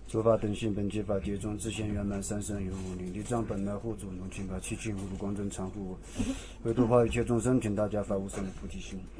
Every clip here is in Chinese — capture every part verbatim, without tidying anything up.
诸法等性本具法界中，自现圆满三生有无灵，地藏本来护主龙清法七情无如光真常护我，为度化一切众生，请大家发无上的菩提心。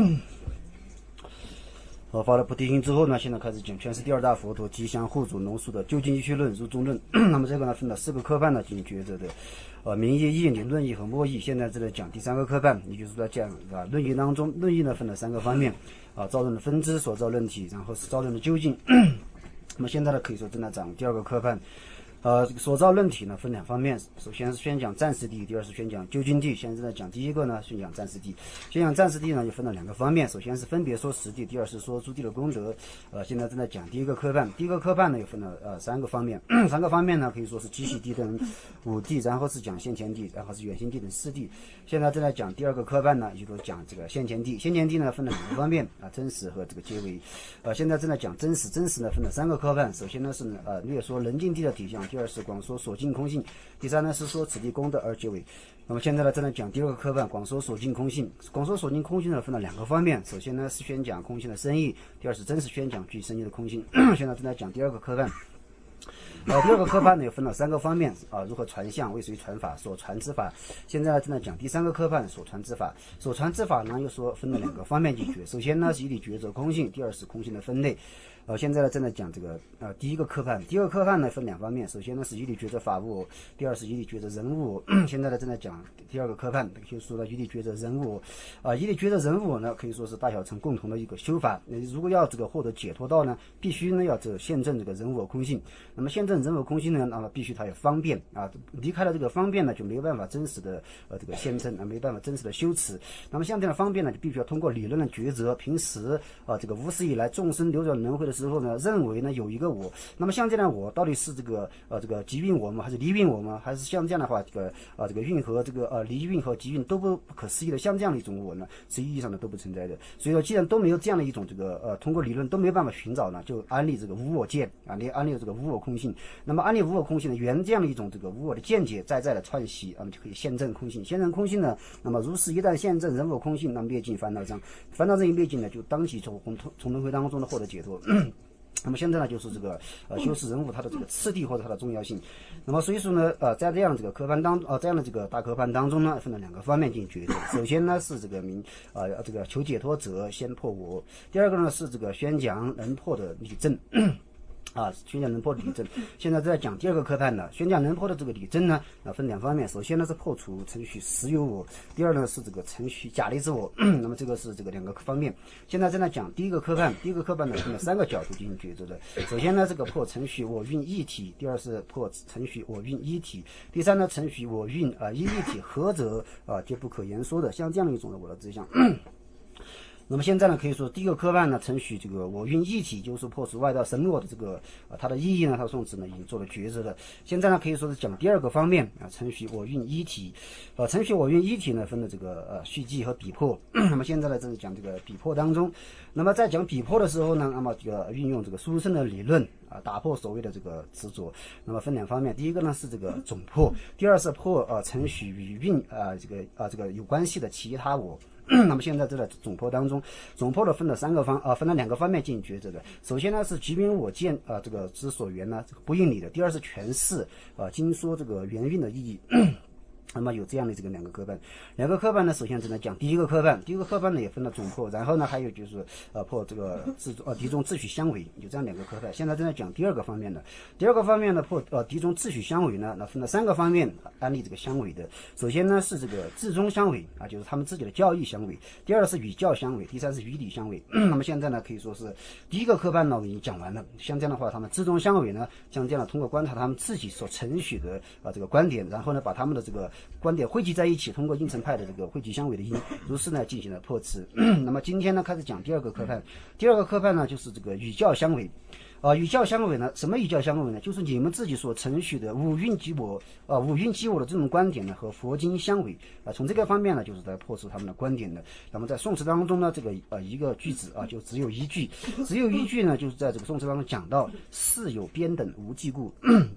好，发了菩提心之后呢，现在开始讲全是第二大佛陀吉祥护主龙树的究竟义趣论、入中论。那么这个呢，分了四个科判呢进行抉择的，呃，名义、义理、论义和末义。现在这里讲第三个科判，也就是在讲啊论义当中，论义呢分了三个方面啊，造论的分支、所造论体，然后是造论的究竟。那么现在呢，可以说正在讲第二个科判。呃，所造论体呢分两方面，首先是宣讲暂时谛，第二是宣讲究竟谛。现在在讲第一个呢，宣讲暂时谛。宣讲暂时谛呢，就分了两个方面，首先是分别说实谛，第二是说诸谛的功德。呃，现在正在讲第一个科判，第一个科判呢，又分了呃三个方面，三个方面呢可以说是基系谛等五谛，然后是讲现前谛，然后是远心谛等四谛。现在正在讲第二个科判呢，也就是讲这个现前谛。现前谛呢分了两个方面啊，真实和这个皆为。呃，现在正在讲真实，真实呢分了三个科判，首先呢是呃略说人境谛的体相，第二是广说所尽空性，第三呢是说此地功德而皆为。那么现在呢正在讲第二个科判，广说所尽空性。广说所尽空性呢分了两个方面，首先呢是宣讲空性的深义，第二是真实宣讲具深义的空性。现在正在讲第二个科判。呃，第二个科判呢又分了三个方面啊，如何传相，为谁传法，所传之法。现在呢正在讲第三个科判，所传之法。所传之法呢又说分了两个方面解决，首先呢是以理抉择空性，第二是空性的分类。呃，现在呢正在讲这个呃第一个科判，第二个科判呢分两方面，首先呢是以理抉择法物，第二是以理抉择人物。现在呢正在讲第二个科判，就是说呢以理抉择人物。啊、呃，以理抉择人物呢可以说是大小乘共同的一个修法。呃、如果要这个获得解脱道呢，必须呢要这个现证这个人我空性。那么现证人我空性呢，那么必须它有方便啊，离开了这个方便呢，就没有办法真实的呃这个现证啊，没办法真实的修持。那么像这样的方便呢，就必须要通过理论的抉择。平时啊这个无始以来众生流转轮回的时候呢，认为呢有一个我，那么像这样的我到底是这个呃这个即运我吗，还是离运我吗？还是像这样的话，这个啊这个运和这个呃离运和即运都不不可思议的，像这样的一种我呢，实际意义上呢都不存在的。所以说，既然都没有这样的一种这个呃通过理论都没有办法寻找呢，就安立这个无我见啊，你安立这个无我空性。那么安立无我空性呢，原这样的一种这个无我的见解在在的串习，那么就可以现证空性。现证空性呢，那么如是一旦现证人我空性，那么灭尽烦恼障，烦恼障一灭尽呢，就当即从从轮回当中呢获得解脱。那么现在呢，就是这个呃修饰人物它的这个次第或者它的重要性。那么所以说呢，呃，在这样这个科判当呃这样的这个大科判当中呢，分了两个方面进行抉择。首先呢是这个明呃这个求解脱者先破我，第二个呢是这个宣讲能破的理证。啊，宣讲能破的理证。现在在讲第二个科判呢，宣讲能破的这个理证呢，啊分两方面。首先呢是破除程序实有我，第二呢是这个程序假立之我。那么这个是这个两个方面。现在正在讲第一个科判，第一个科判呢分了三个角度进行抉择的。首先呢这个破程序我运一体，第二是破程序我运一体，第三呢程序我运啊一一体合则啊皆不可言说的，像这样的一种的我的志向。那么现在呢，可以说第一个科判呢，承许这个我运一体，就是破除外道神我的这个啊、呃，它的意义呢，它宋词呢已经做了抉择的。现在呢，可以说是讲第二个方面啊，承许我运一体，呃，承许我运一体呢，分了这个呃续记和比破。那么现在呢，正是讲这个比破当中。那么在讲比破的时候呢，那么这个运用这个殊胜的理论啊，打破所谓的这个执着。那么分两方面，第一个呢是这个总破，第二是破呃承许与运啊、呃、这个啊、呃、这个有关系的其他我。那么现在这个总破当中，总破的分了三个方啊、呃，分了两个方面进行抉择的。首先呢是即名我见啊、呃、这个之所缘呢这个不应理的，第二是诠释啊经说这个原运的意义。那么有这样的这个两个科判，两个科判呢，首先只能讲第一个科判，第一个科判呢也分了总破，然后呢还有就是呃破这个自呃敌中自取相违，有这样两个科判。现在正在讲第二个方面的，第二个方面呢破呃敌中自取相违呢，那分了三个方面安立这个相违的。首先呢是这个自中相违啊，就是他们自己的教义相违；第二是与教相违；第三是与理相违。那么现在呢可以说是第一个科判呢我已经讲完了，像这样的话，他们自中相违呢，像这样的通过观察他们自己所承许的啊、呃、这个观点，然后呢把他们的这个观点汇集在一起，通过应成派的这个汇集相违的因，如是呢进行了破斥。那么今天呢开始讲第二个科判，第二个科判呢就是这个与教相违。啊、呃，与教相违呢？什么与教相违呢？就是你们自己所承许的五蕴即我，啊、呃，五蕴即我的这种观点呢，和佛经相违。啊、呃，从这个方面呢，就是在破除他们的观点的。那么在宋词当中呢，这个呃一个句子啊，就只有一句，只有一句呢，就是在这个宋词当中讲到“事有边等无记故”。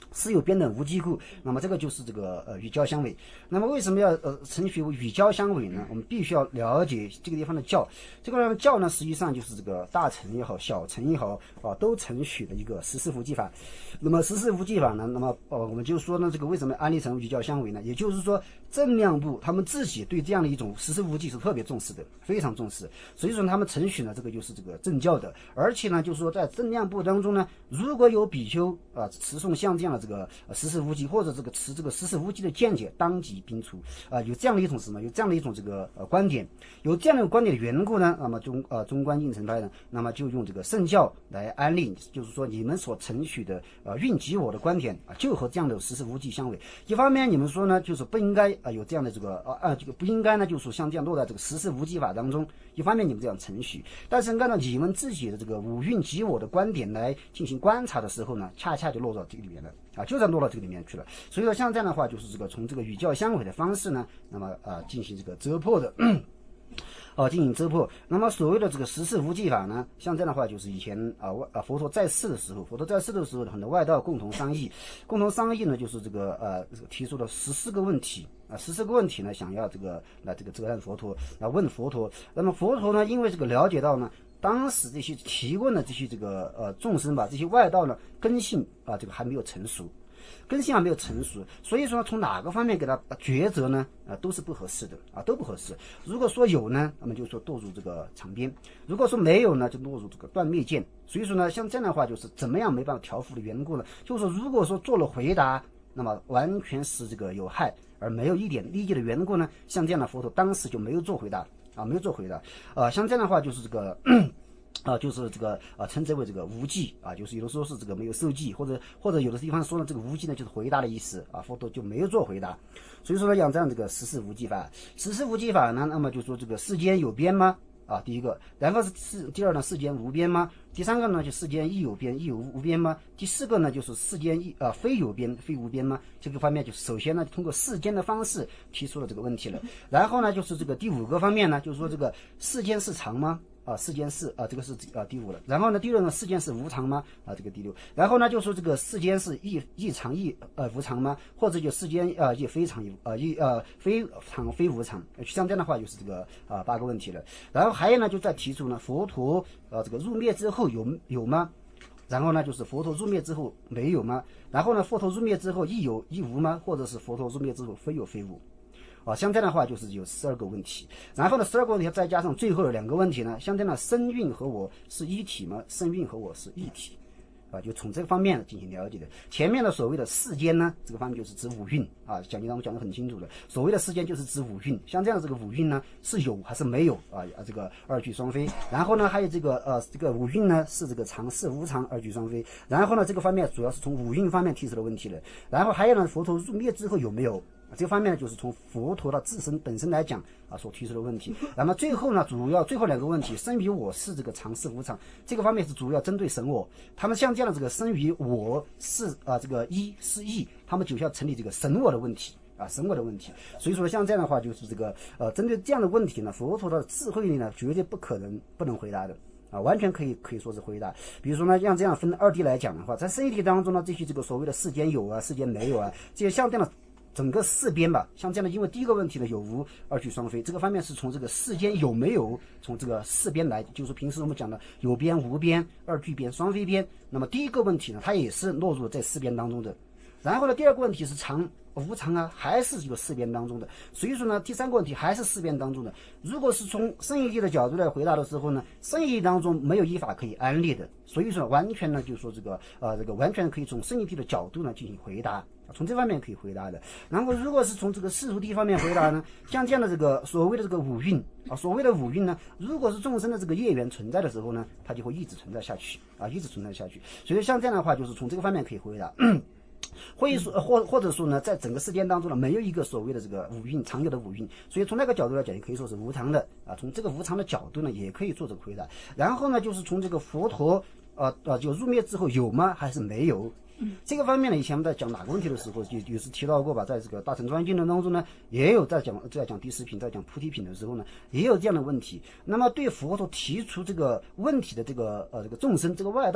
实有边等无机故，那么这个就是这个呃与教相违。那么为什么要呃承许与教相违呢？我们必须要了解这个地方的教。这个教呢，实际上就是这个大乘也好，小乘也好啊，都承许的一个十四无记法。那么十四无记法呢，那么呃我们就说呢，这个为什么安立成与教相违呢？也就是说，正量部他们自己对这样的一种十四无记是特别重视的，非常重视。所以说他们承许呢，这个就是这个正教的。而且呢，就是说在正量部当中呢，如果有比丘啊持诵像这样的这个十四无记，或者这个持这个十四无记的见解，当即并除啊、呃，有这样的一种什么？有这样的一种这个呃观点，有这样的观点的缘故呢，那么中呃中观应成派呢，那么就用这个圣教来安立，就是说你们所承许的呃运即我的观点啊，就和这样的十四无记相违。一方面你们说呢，就是不应该啊、呃、有这样的这个啊啊这个不应该呢，就是说像这样落在这个十四无记法当中。一方面你们这样承许，但是按照你们自己的这个五蕴即我的观点来进行观察的时候呢，恰恰就落到这个里面了啊，就算落到这个里面去了。所以说像这样的话，就是这个从这个与教相违的方式呢，那么啊进行这个遮破的。哦，进行遮破。那么所谓的这个十四无记法呢，像这样的话，就是以前啊啊佛陀在世的时候，佛陀在世的时候，很多外道共同商议，共同商议呢，就是这个呃提出了十四个问题啊，十四个问题呢，想要这个来这个责难佛陀，来问佛陀。那么佛陀呢，因为这个了解到呢，当时这些提问的这些这个呃众生吧，这些外道呢，根性啊这个还没有成熟。根性还没有成熟，所以说从哪个方面给他抉择呢？啊，都是不合适的啊，都不合适。如果说有呢，那么就说堕入这个长边；如果说没有呢，就落入这个断灭见。所以说呢，像这样的话，就是怎么样没办法调伏的缘故呢？就是说，如果说做了回答，那么完全是这个有害，而没有一点利益的缘故呢，像这样的佛陀当时就没有做回答啊，没有做回答。啊，像这样的话就是这个。啊，就是这个啊，称之为这个无记啊，就是有的时候是这个没有受记，或者或者有的地方说呢，这个无记呢就是回答的意思啊，佛陀就没有做回答，所以说呢，要这样这个十四无记法，十四无记法呢，那么就说这个世间有边吗？啊，第一个，然后是世，第二呢，世间无边吗？第三个呢，就世间亦有边，亦有无边吗？第四个呢，就是世间亦啊非有边，非无边吗？这个方面就是首先呢，通过世间的方式提出了这个问题了，然后呢，就是这个第五个方面呢，就是说这个世间是常吗？啊，世间是啊，这个是啊第五了。然后呢，第六呢，世间是无常吗？啊，这个第六。然后呢，就说这个世间是亦亦常亦呃无常吗？或者就世间啊亦非常亦呃亦呃非常非无常。像这样的话，就是这个啊八个问题了。然后还有呢，就再提出呢，佛陀啊这个入灭之后有有吗？然后呢，就是佛陀入灭之后没有吗？然后呢，佛陀入灭之后亦有亦无吗？或者是佛陀入灭之后非有非无？啊，像这样的话就是有十二个问题，然后呢，十二个问题再加上最后的两个问题呢，像这样的身蕴和我是一体吗？身蕴和我是一体，啊，就从这个方面进行了解的。前面的所谓的世间呢，这个方面就是指五蕴啊，讲经当中讲得很清楚的。所谓的世间就是指五蕴，像这样的这个五蕴呢是有还是没有啊？啊，这个二俱双非。然后呢，还有这个呃这个五蕴呢是这个常是无常，二俱双非。然后呢，这个方面主要是从五蕴方面提出的问题了。然后还有呢，佛陀入灭之后有没有？这个方面呢，就是从佛陀的自身本身来讲啊，所提出的问题。那么最后呢，主要最后两个问题，生于我是这个常是无常，这个方面是主要针对神我。他们像这样的这个生于我是啊这个一是义，他们就要成立这个神我的问题啊，神我的问题。所以说像这样的话，就是这个呃，针对这样的问题呢，佛陀的智慧力呢，绝对不可能不能回答的。啊，完全可以可以说是回答。比如说呢，像这样分二谛来讲的话，在圣义谛当中呢，这些这个所谓的世间有啊，世间没有啊，这些像这样的。整个四边吧，像这样的，因为第一个问题呢，有无二俱双非，这个方面是从这个世间有没有，从这个四边来，就是平时我们讲的有边、无边、二俱边、双非边。那么第一个问题呢，它也是落入在四边当中的。然后呢，第二个问题是常无常啊，还是这个四边当中的。所以说呢，第三个问题还是四边当中的。如果是从圣义谛的角度来回答的时候呢，圣义谛当中没有依法可以安立的，所以说完全呢，就是说这个呃这个完全可以从圣义谛的角度呢进行回答。从这方面可以回答的。然后如果是从这个世俗谛方面回答呢，像这样的这个所谓的这个五蕴啊，所谓的五蕴呢，如果是众生的这个业缘存在的时候呢，它就会一直存在下去啊，一直存在下去。所以像这样的话，就是从这个方面可以回答。会说或或者说呢，在整个世间当中呢，没有一个所谓的这个五蕴常有的五蕴，所以从那个角度来讲，也可以说是无常的啊。从这个无常的角度呢，也可以做这个回答。然后呢，就是从这个佛陀呃呃就入灭之后有吗还是没有？这个方面呢，以前我们在讲哪个问题的时候，就有时提到过吧，在这个大乘专经论当中呢，也有在讲在讲第十品，在讲菩提品的时候呢，也有这样的问题。那么对佛陀提出这个问题的这个呃这个众生这个外道呢，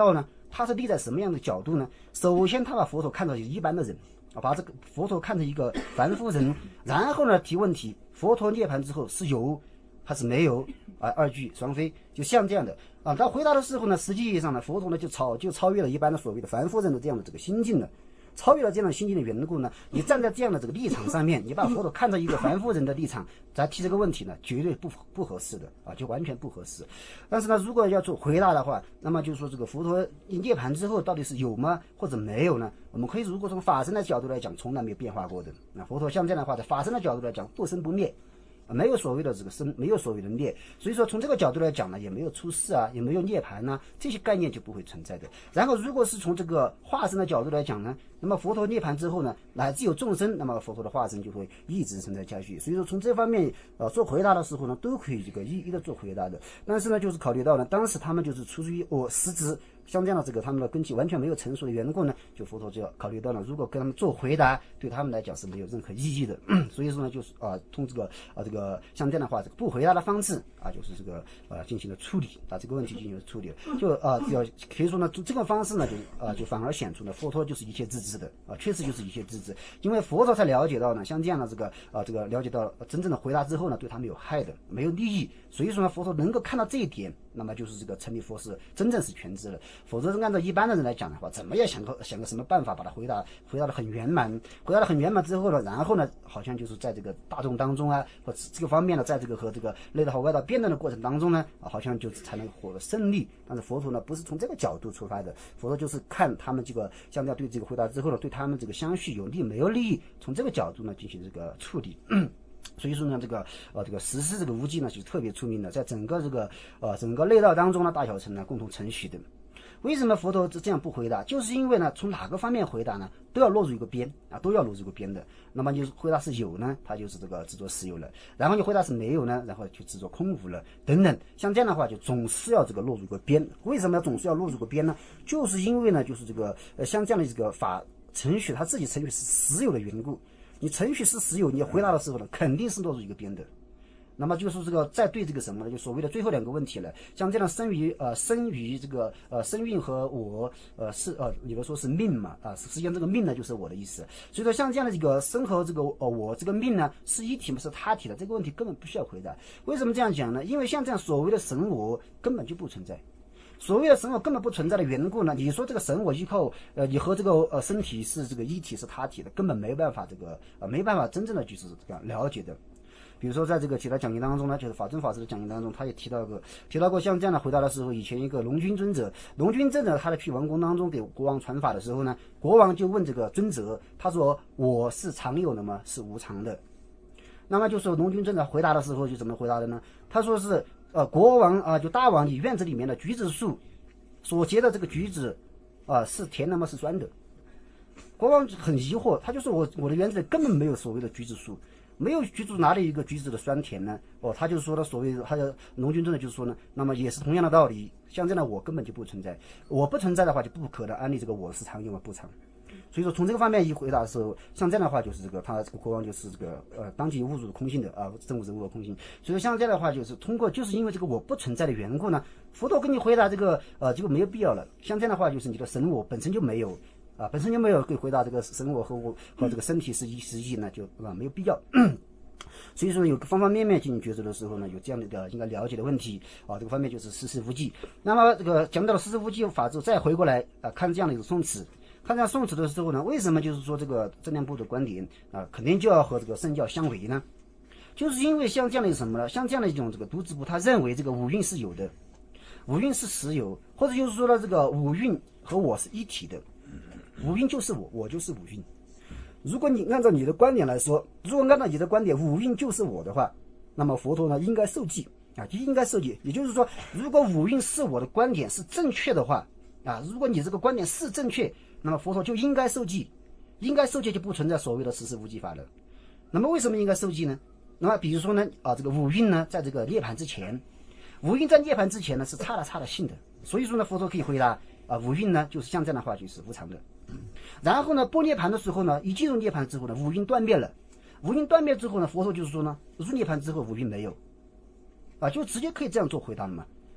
他是立在什么样的角度呢？首先，他把佛陀看作一般的人啊，把这个佛陀看成一个凡夫人，然后呢提问题：佛陀涅槃之后是有还是没有啊？二句双飞，就像这样的啊。他回答的时候呢，实际上呢，佛陀呢就超就超越了一般的所谓的凡夫人的这样的这个心境了。超越了这样的心境的缘故呢，你站在这样的这个立场上面，你把佛陀看成一个凡夫人的立场再提这个问题呢，绝对不不合适的啊，就完全不合适。但是呢，如果要做回答的话，那么就是说这个佛陀涅槃之后到底是有吗，或者没有呢？我们可以如果从法身的角度来讲，从来没有变化过的。那佛陀像这样的话，在法身的角度来讲，不生不灭。没有所谓的这个生，没有所谓的灭，所以说从这个角度来讲呢，也没有出世啊，也没有涅槃呐、啊，这些概念就不会存在的。然后，如果是从这个化身的角度来讲呢，那么佛陀涅槃之后呢，乃至有众生，那么佛陀的化身就会一直存在下去。所以说从这方面呃做回答的时候呢，都可以这个一一的做回答的。但是呢，就是考虑到呢，当时他们就是出于我实质。像这样的这个他们的根基完全没有成熟的缘故呢，就佛陀就要考虑到了，如果跟他们做回答，对他们来讲是没有任何意义的。所以说呢，就是啊，通这个啊这个像这样的话，这个不回答的方式啊，就是这个呃进行了处理啊，这个问题进行了处理，就啊要可以说呢，这个方式呢，就啊就反而显出了佛陀就是一切自知的啊，确实就是一切自知，因为佛陀才了解到呢，像这样的这个啊这个了解到真正的回答之后呢，对他们有害的，没有利益，所以说呢，佛陀能够看到这一点，那么就是这个成立佛是真正是全知了。否则按照一般的人来讲的话，怎么也想个想个什么办法把它回答回答的很圆满，回答的很圆满之后呢，然后呢，好像就是在这个大众当中啊，或这个方面呢，在这个和这个内道和外道辩论的过程当中呢，啊，好像就才能获得胜利。但是佛陀呢，不是从这个角度出发的，佛陀就是看他们这个像这样对这个回答之后呢，对他们这个相续有利没有利益，从这个角度呢进行这个处理。所以说呢，这个呃这个实施这个无记呢，就是特别出名的，在整个这个呃整个内道当中呢，大小乘呢共同承许的。为什么佛陀这样不回答？就是因为呢，从哪个方面回答呢，都要落入一个边啊，都要落入一个边的。那么就是回答是有呢，他就是这个执着实有了；然后你回答是没有呢，然后就执着空无了，等等。像这样的话，就总是要这个落入一个边。为什么要总是要落入个边呢？就是因为呢，就是这个呃像这样的这个法程序，他自己程序是实有的缘故。你程序是实有，你回答的时候呢，肯定是落入一个边的。那么就是这个再对这个什么呢？就所谓的最后两个问题了。像这样生于呃生于这个呃生运和我呃是呃有的说是命嘛啊，实际上这个命呢就是我的意思。所以说像这样的这个生和这个呃我这个命呢是一体吗？是他体的？这个问题根本不需要回答。为什么这样讲呢？因为像这样所谓的神我根本就不存在。所谓的神我根本不存在的缘故呢？你说这个神我依靠呃，你和这个呃身体是这个一体是他体的，根本没办法这个呃没办法真正的就是这样了解的。比如说在这个其他讲义当中呢，就是法真法师的讲义当中，他也提到过提到过像这样的回答的时候，以前一个龙君尊者，龙君尊者他在去王宫当中给国王传法的时候呢，国王就问这个尊者，他说我是常有的吗？是无常的。那么就说龙君尊者回答的时候就怎么回答的呢？他说是呃国王啊、呃，就大王，你院子里面的橘子树所结的这个橘子啊、呃、是甜的吗？是酸的？国王很疑惑，他就说我我的园子里根本没有所谓的橘子树。没有橘子哪里一个橘子的酸甜呢？哦，他就说了所谓他的龙君尊的就是说呢，那么也是同样的道理，像这样的我根本就不存在，我不存在的话就不可能安利这个我是常有而不常。所以说从这个方面一回答的时候，像这样的话就是这个他这个国王就是这个呃当即误入空性的啊，真无真无空性。所以像这样的话就是通过就是因为这个我不存在的缘故呢，佛陀跟你回答这个呃就没有必要了。像这样的话就是你的神我本身就没有。啊，本身就没有可以回答这个神我和我和这个身体是一是一呢，就啊没有必要。所以说有方方面面进行抉择的时候呢，有这样的一个应该了解的问题啊，这个方面就是实事无记。那么这个讲到了实事无记法之后，再回过来啊看这样的一个宋词，看这样宋词的时候呢，为什么就是说这个正量部的观点啊，肯定就要和这个圣教相违呢？就是因为像这样的什么呢？像这样的一种这个独子部，他认为这个五蕴是有的，五蕴是实有，或者就是说呢，这个五蕴和我是一体的。五蕴就是我，我就是五蕴。如果你按照你的观点来说，如果按照你的观点，五蕴就是我的话，那么佛陀呢应该受记啊，就应该受记。也就是说，如果五蕴是我的观点是正确的话啊，如果你这个观点是正确，那么佛陀就应该受记，应该受记就不存在所谓的实事无记法了。那么为什么应该受记呢？那么比如说呢啊，这个五蕴呢，在这个涅槃之前，五蕴在涅槃之前呢是差了差了性的，所以说呢，佛陀可以回答啊，五蕴呢就是像这样的话就是无常的。然后呢，不涅槃的时候呢，一进入涅槃之后呢，五蕴断灭了。五蕴断灭之后呢，佛陀就是说呢，入涅槃之后五蕴没有，啊，就直接可以这样做回答了嘛。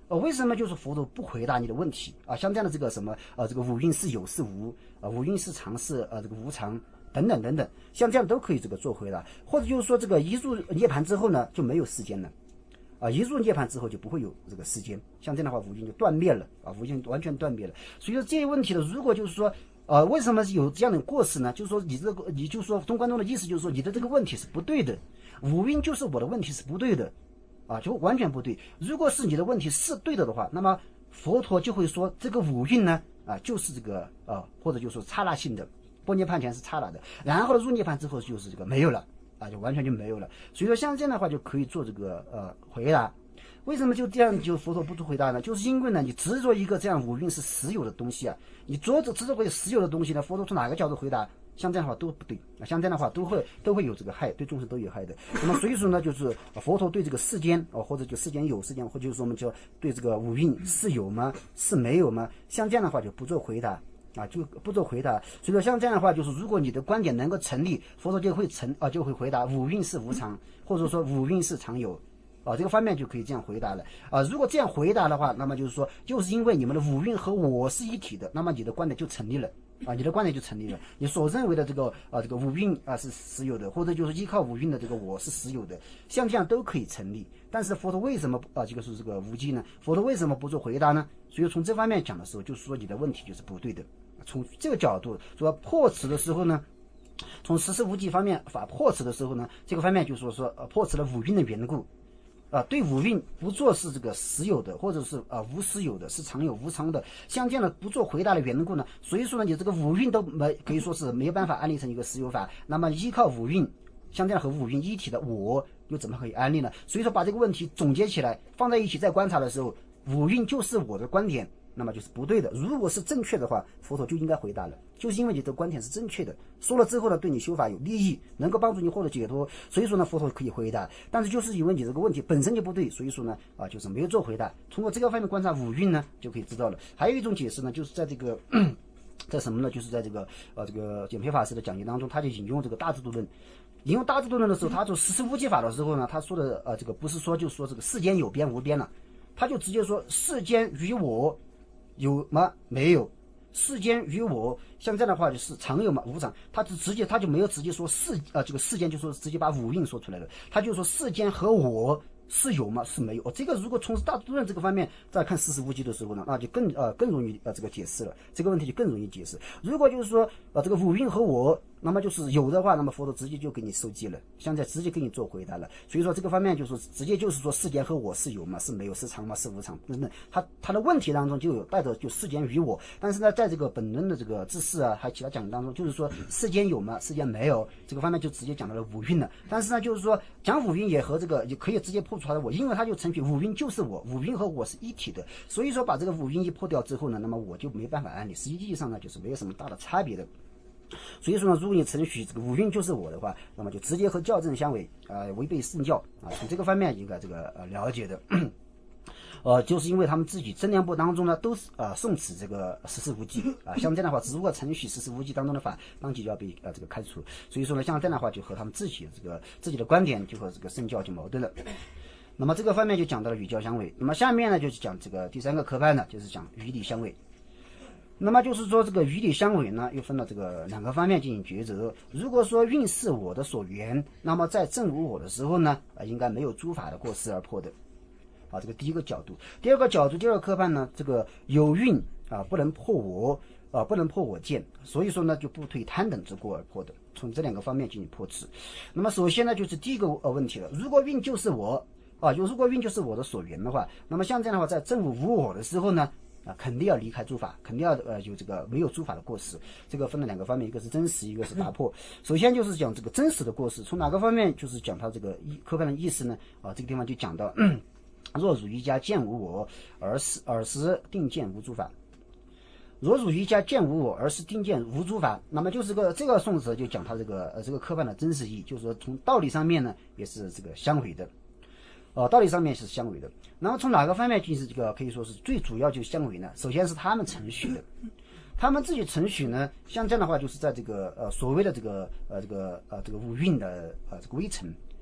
呃，为什么就是佛陀不回答你的问题啊？像这样的这个什么呃，这个五蕴是有是无啊，五蕴是常是呃这个无常等等等等，像这样都可以这个做回答。或者就是说这个一入涅槃之后呢，就没有世间了。啊，一入涅槃之后就不会有这个世间，像这样的话五蕴就断灭了啊，五蕴完全断灭了。所以说这些问题呢，如果就是说，呃，为什么有这样的过失呢？就是说你这个，你就说中观中的意思就是说你的这个问题是不对的，五蕴就是我的问题是不对的，啊，就完全不对。如果是你的问题是对的的话，那么佛陀就会说这个五蕴呢，啊，就是这个啊，或者就是说刹那性的，不涅槃前是刹那的，然后呢入涅槃之后就是这个没有了。啊，就完全就没有了。所以说像这样的话就可以做这个呃回答。为什么就这样就佛陀不做回答呢？就是因为呢，你执着一个这样五蕴是实有的东西啊，你执着执着个实有的东西呢，佛陀从哪个角度回答？像这样的话都不对啊，像这样的话都会都会有这个害，对众生都有害的。那么所以说呢，就是佛陀对这个世间哦，或者就世间有世间，或者就是说我们就对这个五蕴是有吗？是没有吗？像这样的话就不做回答。啊，就不做回答。所以说像这样的话，就是如果你的观点能够成立，佛陀就会成啊，就会回答五蕴是无常，或者说五蕴是常有，啊，这个方面就可以这样回答了。啊，如果这样回答的话，那么就是说，就是因为你们的五蕴和我是一体的，那么你的观点就成立了。啊，你的观点就成立了。你所认为的这个啊，这个五蕴啊是实有的，或者就是依靠五蕴的这个我是实有的，像这样都可以成立。但是佛陀为什么啊，这个是这个无记呢？佛陀为什么不做回答呢？所以从这方面讲的时候，就是说你的问题就是不对的。从这个角度说破此的时候呢，从实施无记方面法破此的时候呢，这个方面就说说呃破此了五蕴的缘故。啊，对五蕴不做是这个实有的，或者是啊无实有的，是常有无常的，像这样的不做回答的缘故呢，所以说呢，你这个五蕴都没可以说是没有办法安立成一个实有法。那么依靠五蕴，像这样和五蕴一体的我又怎么可以安立呢？所以说把这个问题总结起来，放在一起再观察的时候，五蕴就是我的观点，那么就是不对的。如果是正确的话，佛陀就应该回答了，就是因为你的观点是正确的，说了之后呢，对你修法有利益，能够帮助你获得解脱，所以说呢，佛陀可以回答。但是就是因为你这个问题本身就不对，所以说呢，啊，就是没有做回答。通过这个方面观察五蕴呢，就可以知道了。还有一种解释呢，就是在这个在什么呢？就是在这个呃这个简培法师的讲解当中，他就引用这个大智度论。引用大智度论的时候，他就实施无记法的时候呢，他说的呃这个不是说就说这个世间有边无边了，他就直接说世间与我有吗？没有。世间与我，像这样的话就是常有嘛无常，他就直接他就没有直接说世呃这个世间，就说直接把五蕴说出来了，他就说世间和我是有吗？是没有。哦，这个如果从大智度论这个方面再看实施无记的时候呢，那就更呃更容易呃这个解释了，这个问题就更容易解释。如果就是说呃这个五蕴和我，那么就是有的话，那么佛陀直接就给你收记了，现在直接给你做回答了。所以说这个方面就是直接就是说世间和我是有吗？是没有？是常吗？是无常？等等，他他的问题当中就有带着就世间与我，但是呢，在这个本论的这个知识啊，还有其他讲当中，就是说世间有吗？世间没有，这个方面就直接讲到了五蕴了。但是呢，就是说讲五蕴也和这个也可以直接破除它的我，因为它就承许五蕴就是我，五蕴和我是一体的。所以说把这个五蕴一破掉之后呢，那么我就没办法安理，实际意义上呢就是没有什么大的差别的。所以说呢，如果你承许这个五蕴就是我的话，那么就直接和教正相违，呃，违背圣教啊。从这个方面应该这个呃了解的，呃，就是因为他们自己正量部当中呢，都是呃诵持这个实施无记啊，像这样的话，如果承许实施无记当中的法，当即就要被呃这个开除。所以说呢，像这样的话，就和他们自己这个自己的观点就和这个圣教就矛盾了。那么这个方面就讲到了与教相违。那么下面呢，就是讲这个第三个科派呢，就是讲与理相违。那么就是说这个与理相违呢，又分了这个两个方面进行抉择。如果说蕴是我的所缘，那么在证无我的时候呢，啊，应该没有诸法的过失而破的。啊，这个第一个角度。第二个角度，第二个科判呢，这个有蕴啊，不能破我啊，不能破我见，所以说呢，就不推贪等之过而破的。从这两个方面进行破斥。那么首先呢，就是第一个呃问题了。如果蕴就是我啊，就如果蕴就是我的所缘的话，那么像这样的话，在证无无我的时候呢，啊，肯定要离开诸法，肯定要呃有这个没有诸法的过失。这个分了两个方面，一个是真实，一个是打破。首先就是讲这个真实的过失，从哪个方面？就是讲它这个一科判的意思呢？啊，这个地方就讲到，嗯、若汝一家见无我，而是而是定见无诸法。若汝一家见无我，而是定见无诸法，那么就是个这个颂词就讲它这个呃这个科判的真实意，就是说从道理上面呢也是这个相违的。呃，道理上面是相违的，然后从哪个方面就是这个可以说是最主要就是相违呢？首先是他们程序的，他们自己程序呢，像这样的话，就是在这个呃所谓的这个呃这个呃这个五蕴的呃这个微尘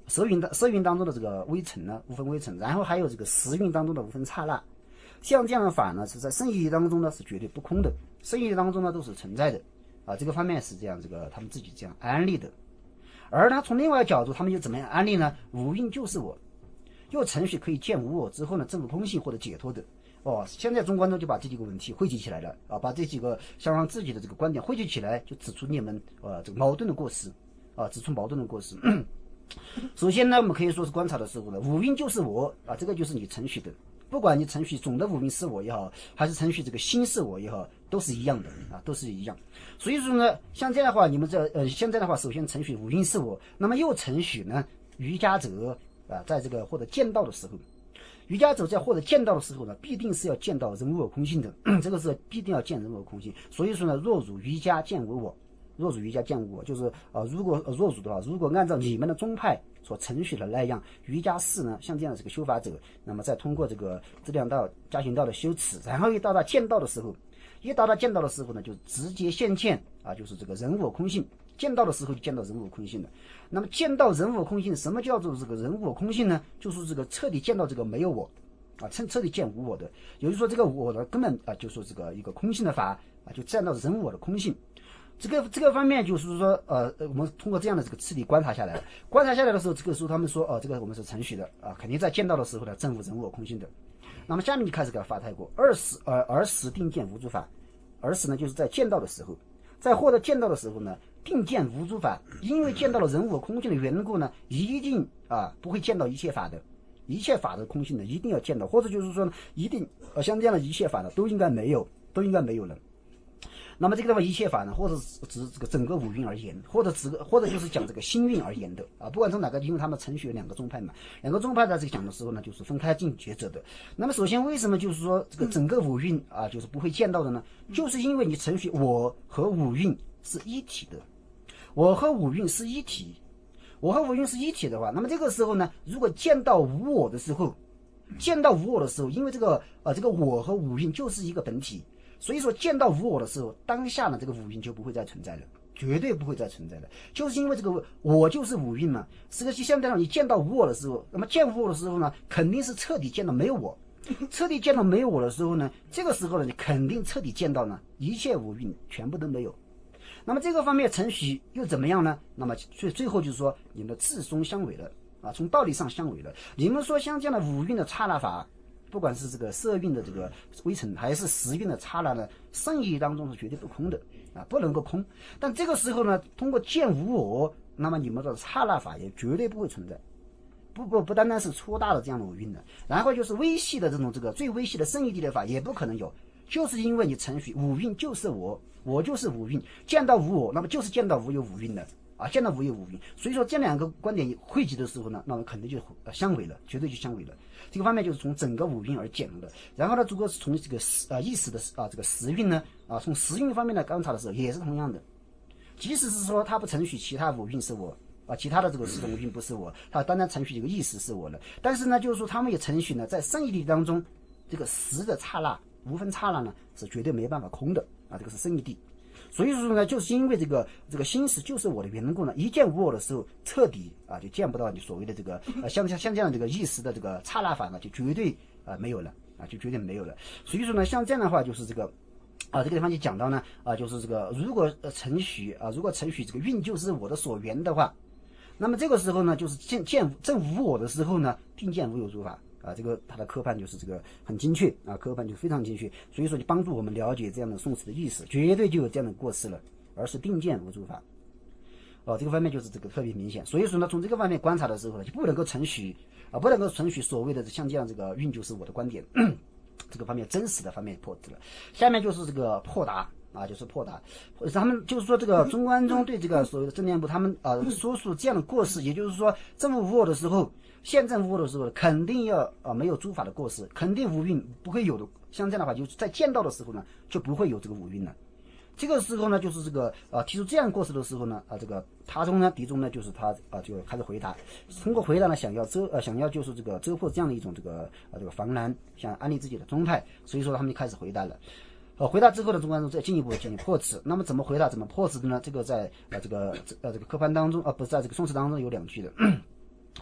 色蕴的色蕴当中的这个微尘呢，无分微尘，然后还有这个时蕴当中的无分刹那。像这样的法呢，是在圣义当中呢是绝对不空的，圣义当中呢都是存在的啊。这个方面是这样，这个他们自己这样安利的。而呢，从另外一个角度，他们又怎么样安利呢？五蕴就是我，又程序可以见无我之后呢，证悟空性或者解脱的。哦，现在中观宗就把这几个问题汇集起来了啊，把这几个想让自己的这个观点汇集起来，就指出你们呃这个矛盾的过失啊，指出矛盾的过失。首先呢，我们可以说是观察的时候呢，五蕴就是我啊，这个就是你程序的。不管你程序总的五蕴是我也好，还是程序这个心是我也好，都是一样的啊，都是一样。所以说呢，像这样的话，你们这呃现在的话，首先程序五蕴是我，那么又程序呢，瑜伽者啊，在这个获得见道的时候，瑜伽者在获得见道的时候呢，必定是要见到人无我空性的，这个是必定要见人无我空性。所以说呢，若汝瑜伽见无我。若汝瑜伽见无我，就是呃，如果、呃、若汝的话，如果按照你们的宗派所程序的那样，瑜伽士呢，像这样的这个修法者，那么再通过这个质量道、加行道的修持，然后一到达见道的时候，一到达见道的时候呢，就直接现见啊，就是这个人我空性。见道的时候就见到人我空性了。那么见到人我空性，什么叫做这个人我空性呢？就是这个彻底见到这个没有我啊，彻彻底见无我的，也就是说这个我的根本啊，就说这个一个空性的法啊，就见到人我的空性。这个这个方面就是说，呃，我们通过这样的这个次第观察下来，观察下来的时候，这个时候他们说，哦、呃，这个我们是程序的啊，肯定在见到的时候呢，证悟人我空性的。那么下面就开始给他发太过二十呃而时定见无诸法，而时呢就是在见到的时候，在获得见到的时候呢，定见无诸法，因为见到了人我空性的缘故呢，一定啊不会见到一切法的，一切法的空性呢一定要见到，或者就是说呢，一定呃像这样的一切法呢都应该没有，都应该没有了。那么这个地方一切法呢，或者是指这个整个五蕴而言，或者指或者就是讲这个心蕴而言的啊，不管从哪个，因为他们程序有两个宗派嘛，两个宗派在这个讲的时候呢，就是分开进觉者的。那么首先为什么就是说这个整个五蕴啊，就是不会见到的呢？就是因为你程序我和五蕴是一体的，我和五蕴是一体，我和五蕴是一体的话，那么这个时候呢，如果见到无我的时候，见到无我的时候，因为这个呃这个我和五蕴就是一个本体。所以说见到无我的时候，当下呢这个五蕴就不会再存在了，绝对不会再存在了，就是因为这个我就是五蕴嘛。这个相对上你见到无我的时候，那么见无我的时候呢，肯定是彻底见到没有我，彻底见到没有我的时候呢，这个时候呢你肯定彻底见到呢一切五蕴全部都没有。那么这个方面程序又怎么样呢？那么最最后就是说你们的自松相违了啊，从道理上相违了。你们说像这样的五蕴的刹那法，不管是这个色蕴的这个微尘，还是时蕴的刹那呢，圣义当中是绝对不空的啊，不能够空。但这个时候呢，通过见无我，那么你们的刹那法也绝对不会存在。不不不单单是粗大的这样的五蕴的，然后就是微细的这种这个最微细的圣义地的法也不可能有，就是因为你程序五蕴就是我，我就是五蕴，见到无我，那么就是见到无有五蕴的。啊，见到无有五蕴，所以说这两个观点汇集的时候呢，那么肯定就相违了，绝对就相违了。这个方面就是从整个五蕴而讲的。然后呢，如果是从这个啊意识的啊这个时蕴呢，啊从时蕴方面来观察的时候，也是同样的。即使是说他不程序其他五蕴是我啊，其他的这个十种五蕴不是我，他单单程序这个意识是我了。但是呢，就是说他们也程序呢，在圣义力当中，这个时的刹那无分刹那呢，是绝对没办法空的啊，这个是圣义地。所以说呢，就是因为这个这个心识就是我的缘故呢，一见无我的时候，彻底啊就见不到你所谓的这个呃像像像这样这个意识的这个刹那法呢，就绝对啊、呃、没有了啊，就绝对没有了。所以说呢，像这样的话，就是这个啊这个地方就讲到呢啊，就是这个如果呃程序啊，如果程序这个蕴就是我的所缘的话，那么这个时候呢，就是见见证无我的时候呢，定见无有诸法。啊，这个它的科判就是这个很精确啊，科判就非常精确，所以说就帮助我们了解这样的宋词的意思，绝对就有这样的过失了，而是定见无诸法。哦，这个方面就是这个特别明显。所以说呢，从这个方面观察的时候呢，就不能够程序啊，不能够程序所谓的像这样这个蕴就是我的观点，这个方面真实的方面破题了。下面就是这个破答。啊，就是破答，他们就是说这个中观中对这个所谓的正念部，他们啊说出这样的过失，也就是说证悟无我的时候，现证无我的时候，肯定要啊没有诸法的过失，肯定无蕴不会有的。像这样的话，就是在见到的时候呢，就不会有这个五蕴了。这个时候呢，就是这个啊提出这样过失的时候呢，啊这个他中呢，敌中呢，就是他啊就开始回答，通过回答呢，想要遮呃想要就是这个遮破这样的一种这个啊这个防拦，想安利自己的宗派，所以说他们就开始回答了。呃，回答之后的中观中再进一步进行破斥。那么怎么回答，怎么破斥的呢？这个在呃这个呃这个科判当中啊，不是在这个宋词当中有两句的。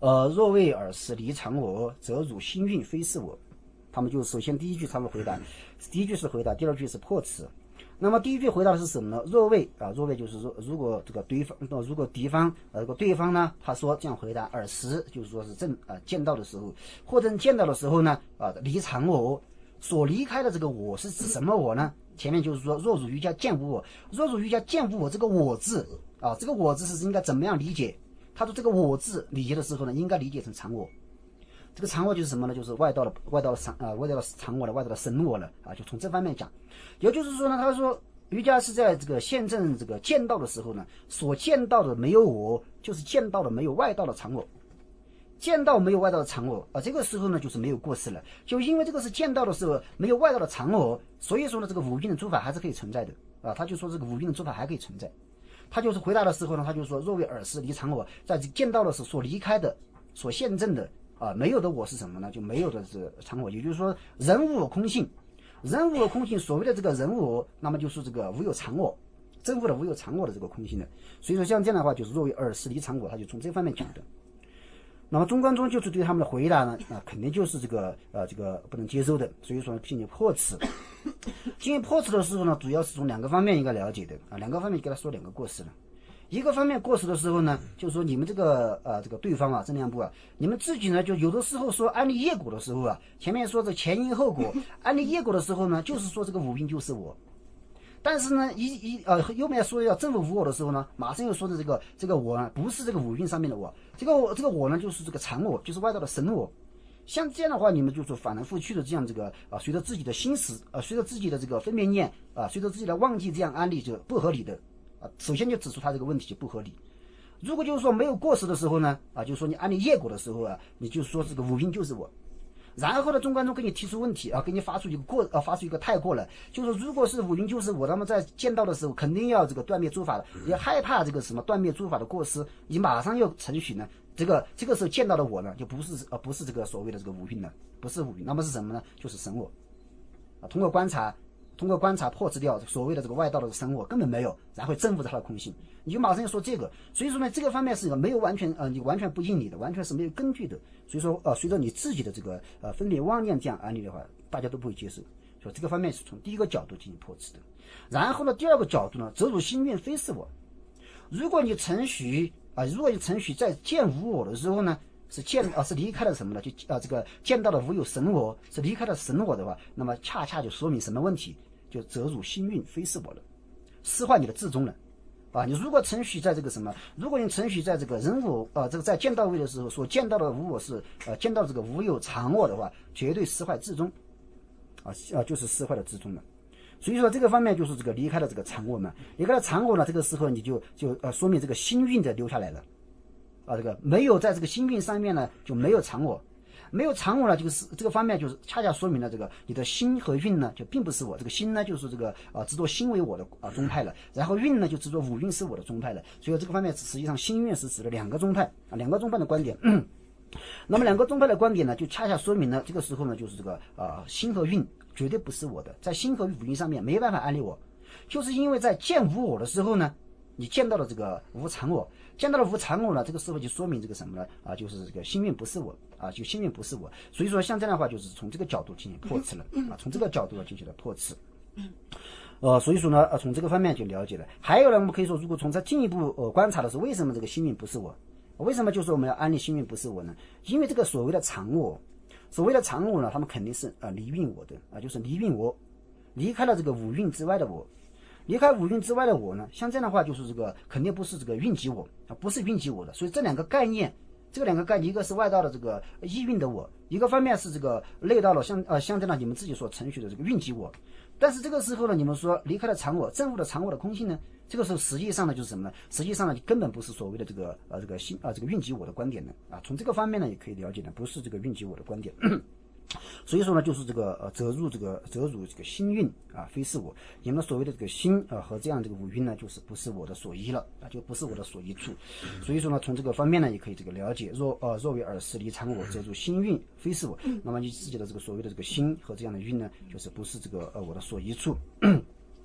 呃，若为尔时离常我，则汝心运非是我。他们就首先第一句他们回答，第一句是回答，第二句是破词。那么第一句回答的是什么呢？若为啊，若为就是说，如果这个对方，如果敌方呃，这个对方呢，他说这样回答，尔时就是说是正啊见到的时候，或者见到的时候呢啊，离常我所离开的这个我是指什么我呢？前面就是说，若汝欲加见无我，若汝欲加见无我，这个我字啊，这个我字是应该怎么样理解？他说这个我字理解的时候呢，应该理解成常我。这个常我就是什么呢？就是外道的外道的常啊、呃，外道的常我了，外道的神我了啊，就从这方面讲。也就是说呢，他说瑜伽是在这个现证这个见到的时候呢，所见到的没有我，就是见到的没有外道的常我。见到没有外道的常我啊，这个时候呢就是没有过失了。就因为这个是见到的时候没有外道的常我，所以说呢这个五蕴的诸法还是可以存在的啊。他就说这个五蕴的诸法还可以存在。他就是回答的时候呢，他就说若为尔时离常我，在见到的时候所离开的、所现证的。啊，没有的我是什么呢？就没有的是常我，也就是说人无我空性，人无我空性。所谓的这个人无我，那么就是这个无有常我，真悟的无有常我的这个空性的。所以说像这样的话，就是若为尔时离常我，他就从这方面讲的。那么中观中就是对他们的回答呢，啊，肯定就是这个呃这个不能接受的。所以说进行破斥，进行破斥的时候呢，主要是从两个方面应该了解的啊，两个方面给他说两个过失了。一个方面过失的时候呢，就是说你们这个呃这个对方啊，正量部啊，你们自己呢就有的时候说安立业果的时候啊，前面说这前因后果，安立业果的时候呢，就是说这个五蕴就是我。但是呢，一一呃右面说要证悟无我的时候呢，马上又说的这个这个我呢，不是这个五蕴上面的我，这个我这个我呢，就是这个常我，就是外道的神我。像这样的话，你们就说反来覆去的这样这个啊，随着自己的心识啊，随着自己的这个分别念啊，随着自己的忘记这样安立就不合理的。首先就指出他这个问题就不合理。如果就是说没有过失的时候呢，啊，就是说你安立业果的时候啊，你就说这个五蕴就是我。然后呢，中观中给你提出问题啊，给你发出一个过啊，发出一个太过了，就是如果是五蕴就是我，那么在见到的时候肯定要这个断灭诸法的，也害怕这个什么断灭诸法的过失，你马上要承许呢，这个这个时候见到的我呢，就不是呃不是这个所谓的这个五蕴了，不是五蕴，那么是什么呢？就是神我啊，通过观察。通过观察破斥掉所谓的这个外道的神我根本没有，然后证悟它的空性，你就马上要说这个，所以说呢，这个方面是一个没有完全呃，你完全不应理的，完全是没有根据的。所以说呃，随着你自己的这个呃分别妄念这样安利的话，大家都不会接受。所以这个方面是从第一个角度进行破斥的。然后呢，第二个角度呢，则汝心愿非是我。如果你承许啊、呃，如果你承许在见无我的时候呢，是见啊是离开了什么呢？就啊这个见到了无有神我，是离开了神我的话，那么恰恰就说明什么问题？就则汝心运非是我了，失坏你的至宗了，啊！你如果承许在这个什么，如果你承许在这个人我啊这个在见到位的时候所见到的无我是呃见到这个无有常我的话，绝对失坏至宗，啊啊就是失坏了至宗了。所以说这个方面就是这个离开了这个常我嘛，离开了常我呢，这个时候你就就呃说明这个心运的留下来了，啊这个没有在这个心运上面呢就没有常我。没有常我呢，就是这个方面就是恰恰说明了这个你的心和运呢，就并不是我。这个心呢，就是这个啊执着心为我的啊宗派了，然后运呢就执着五蕴是我的宗派了。所以这个方面实际上心运是指的两个宗派啊，两个宗派的观点。嗯、那么两个宗派的观点呢，就恰恰说明了这个时候呢，就是这个啊心和运绝对不是我的，在心和五蕴上面没办法安立我，就是因为在见无我的时候呢。你见到了这个无常我，见到了无常我呢，这个时候就说明这个什么呢？啊，就是这个心运不是我啊，就心运不是我。所以说像这样的话，就是从这个角度进行破斥了啊，从这个角度进行了破斥。呃，所以说呢，呃，从这个方面就了解了。还有呢，我们可以说，如果从这进一步呃观察的是，为什么这个心运不是我？为什么就是我们要安立心运不是我呢？因为这个所谓的常我，所谓的常我呢，他们肯定是啊、呃、离运我的啊，就是离运我，离开了这个五蕴之外的我。离开五蕴之外的我呢，像这样的话就是这个肯定不是这个蕴集我啊，不是蕴集我的。所以这两个概念，这两个概念，一个是外道的这个意蕴的我，一个方面是这个内道的像呃像这样你们自己所承许的这个蕴集我。但是这个时候呢，你们说离开了常我，证悟了常我的空性呢，这个时候实际上呢就是什么呢？实际上呢根本不是所谓的这个呃这个心啊、呃、这个蕴集我的观点呢啊，从这个方面呢也可以了解呢，不是这个蕴集我的观点。所以说呢，就是这个呃，则入这个则入这个心运啊，非是我。你们所谓的这个心啊、呃、和这样这个五蕴呢，就是不是我的所依了啊，就不是我的所依处。所以说呢，从这个方面呢，也可以这个了解，若呃若为尔时离常我，则入心运非是我。那么你自己的这个所谓的这个心和这样的运呢，就是不是这个呃我的所依处。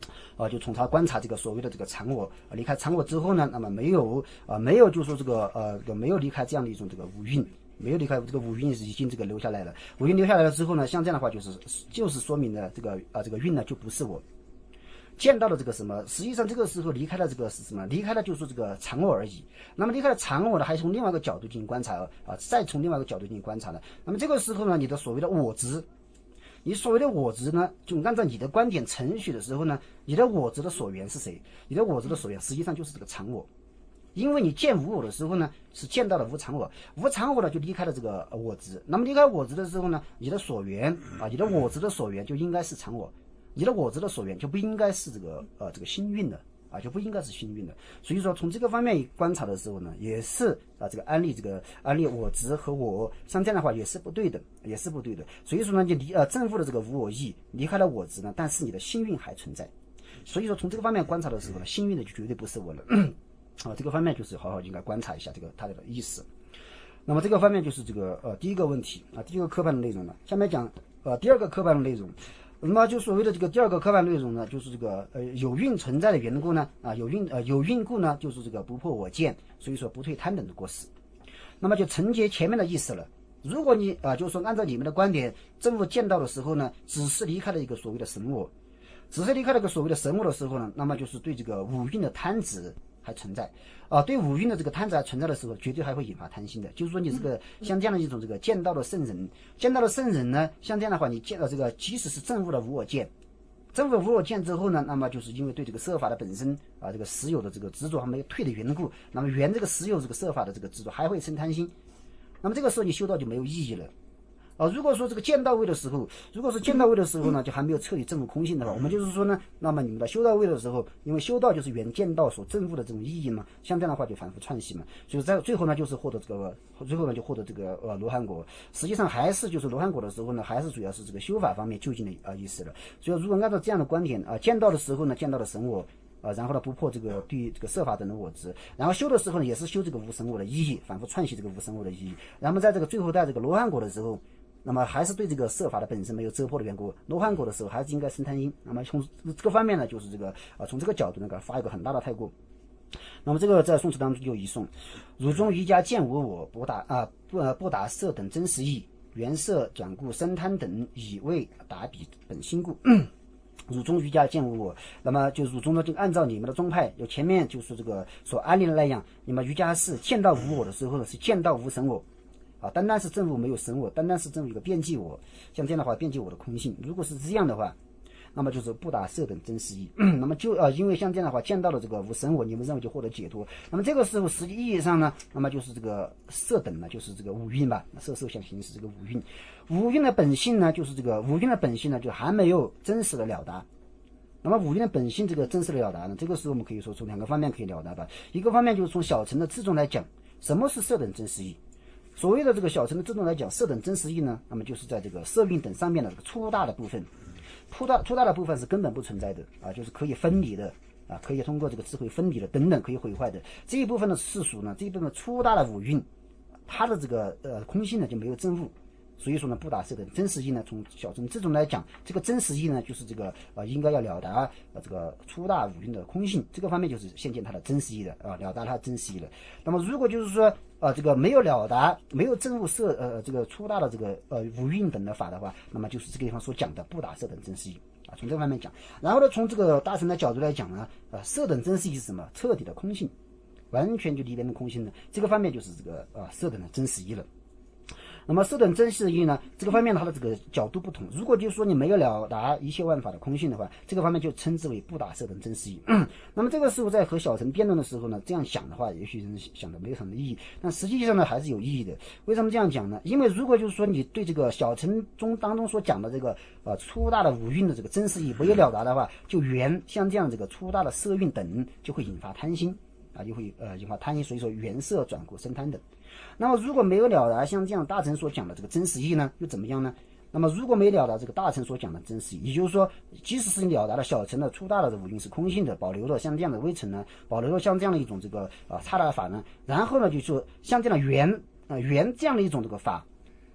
啊，就从他观察这个所谓的这个常我，啊、离开常我之后呢，那么没有啊、呃、没有就说这个呃这个没有离开这样的一种这个五蕴，没有离开这个五蕴是已经这个留下来了，五蕴留下来了之后呢，像这样的话就是就是说明了这个啊、呃、这个蕴呢就不是我。见到了这个什么，实际上这个时候离开了这个是什么？离开了就是这个常我而已。那么离开了常我呢，还从另外一个角度进行观察啊，再从另外一个角度进行观察呢。那么这个时候呢，你的所谓的我执，你所谓的我执呢，就按照你的观点程序的时候呢，你的我执的所缘是谁？你的我执的所缘实际上就是这个常我。因为你见无我的时候呢，是见到了无常我，无常我呢就离开了这个我执。那么离开我执的时候呢，你的所缘啊，你的我执的所缘就应该是常我。你的我执的所缘就不应该是这个呃这个心蕴的啊，就不应该是心蕴的。所以说从这个方面观察的时候呢，也是啊这个安利这个安利我执和我，像这样的话也是不对的，也是不对的。所以说呢，就离呃正负的这个无我意离开了我执呢，但是你的心蕴还存在。所以说从这个方面观察的时候呢，心蕴的就绝对不是我了。啊，这个方面就是好好应该观察一下这个它的意思。那么这个方面就是这个呃第一个问题啊，第一个科判的内容呢，下面讲呃第二个科判的内容。那么就所谓的这个第二个科判内容呢，就是这个呃有蕴存在的缘故呢，啊有蕴呃有蕴故呢，就是这个不破我见，所以说不退贪等的过失。那么就承接前面的意思了。如果你啊就是说按照你们的观点，正悟见到的时候呢，只是离开了一个所谓的神我，只是离开了一个所谓的神我的时候呢，那么就是对这个五蕴的贪执还存在啊，对五蕴的这个贪执还存在的时候，绝对还会引发贪心的。就是说你这个像这样的一种这个见到的圣人，见到了圣人呢，像这样的话，你见到这个即使是正悟的无我见，正悟无我见之后呢，那么就是因为对这个色法的本身啊，这个实有的这个执着还没有退的缘故，那么缘这个实有这个色法的这个执着还会生贪心，那么这个时候你修道就没有意义了。啊，如果说这个见到位的时候，如果是见到位的时候呢，就还没有彻底证悟空性的话，我们就是说呢，那么你们的修道位的时候，因为修道就是原见道所证悟的这种意义嘛，像这样的话就反复串习嘛，所以在最后呢，就是获得这个，最后呢就获得这个呃罗汉果。实际上还是就是罗汉果的时候呢，还是主要是这个修法方面究竟的啊意思了。所以如果按照这样的观点啊，见到的时候呢，见到了神我。啊，然后呢，不破这个对这个色法等的我执，然后修的时候呢，也是修这个无神我的意义，反复串习这个无神我的意义。然后在这个最后在这个罗汉果的时候，那么还是对这个色法的本身没有遮破的缘故，罗汉果的时候还是应该生贪心。那么从这个方面呢，就是这个啊，从这个角度呢，给发一个很大的太过。那么这个在宋词当中就一诵：汝中瑜伽见无我，不达啊不呃不达色等真实义，缘色转故生贪等，以为达彼本心故。汝中瑜伽见无我，那么就汝中呢，就按照你们的宗派，有前面就是这个所安利的那样，你们瑜伽是见到无我的时候呢，是见到无神我，啊，单单是证悟没有神我，单单是证悟一个遍计我，像这样的话，遍计我的空性。如果是这样的话，那么就是不打色等真实义。那么就啊，因为像这样的话，见到了这个无神我，你们认为就获得解脱。那么这个时候实际意义上呢，那么就是这个色等呢，就是这个五蕴吧，色受想行识这个五蕴。五蕴的本性呢，就是这个五蕴的本性呢，就还没有真实的了达。那么五蕴的本性这个真实的了达呢，这个时候我们可以说从两个方面可以了达吧。一个方面就是从小乘的自重来讲，什么是色等真实义？所谓的这个小乘的自重来讲，色等真实义呢，那么就是在这个色蕴等上面的这个粗大的部分，粗大粗大的部分是根本不存在的啊，就是可以分离的啊，可以通过这个智慧分离的等等可以毁坏的这一部分的世俗呢，这一部分粗大的五蕴，它的这个呃空性呢就没有证悟。所以说呢，不打色的真实义呢，从小乘自重来讲，这个真实义呢，就是这个呃，应该要了达呃这个粗大五蕴的空性，这个方面就是现见它的真实义的啊，了达它的真实义了。那么如果就是说呃这个没有了达，没有证悟色呃这个粗大的这个呃五蕴等的法的话，那么就是这个地方所讲的不打色等真实义啊，从这个方面讲。然后呢，从这个大乘的角度来讲呢，呃色等真实义是什么？彻底的空性，完全就离别的空性的这个方面就是这个呃色等的真实义了。那么色等真实义呢，这个方面它的这个角度不同。如果就是说你没有了达一切万法的空性的话，这个方面就称之为不打色等真实义。那么这个时候在和小乘辩论的时候呢，这样想的话，也许人想的没有什么意义，但实际上呢还是有意义的。为什么这样讲呢？因为如果就是说你对这个小乘中当中所讲的这个呃粗大的五蕴的这个真实义没有了达的话，就缘像这样这个粗大的色蕴等就会引发贪心啊，就会呃引发贪心，所以说缘色转故生贪等。那么如果没有了达像这样大乘所讲的这个真实义呢，又怎么样呢？那么如果没了达这个大乘所讲的真实义，也就是说，即使是你了达了小乘的粗大的五蕴是空性的，保留了像这样的微尘呢，保留了像这样的一种这个啊刹那法呢，然后呢就说像这样的缘啊缘这样的一种这个法，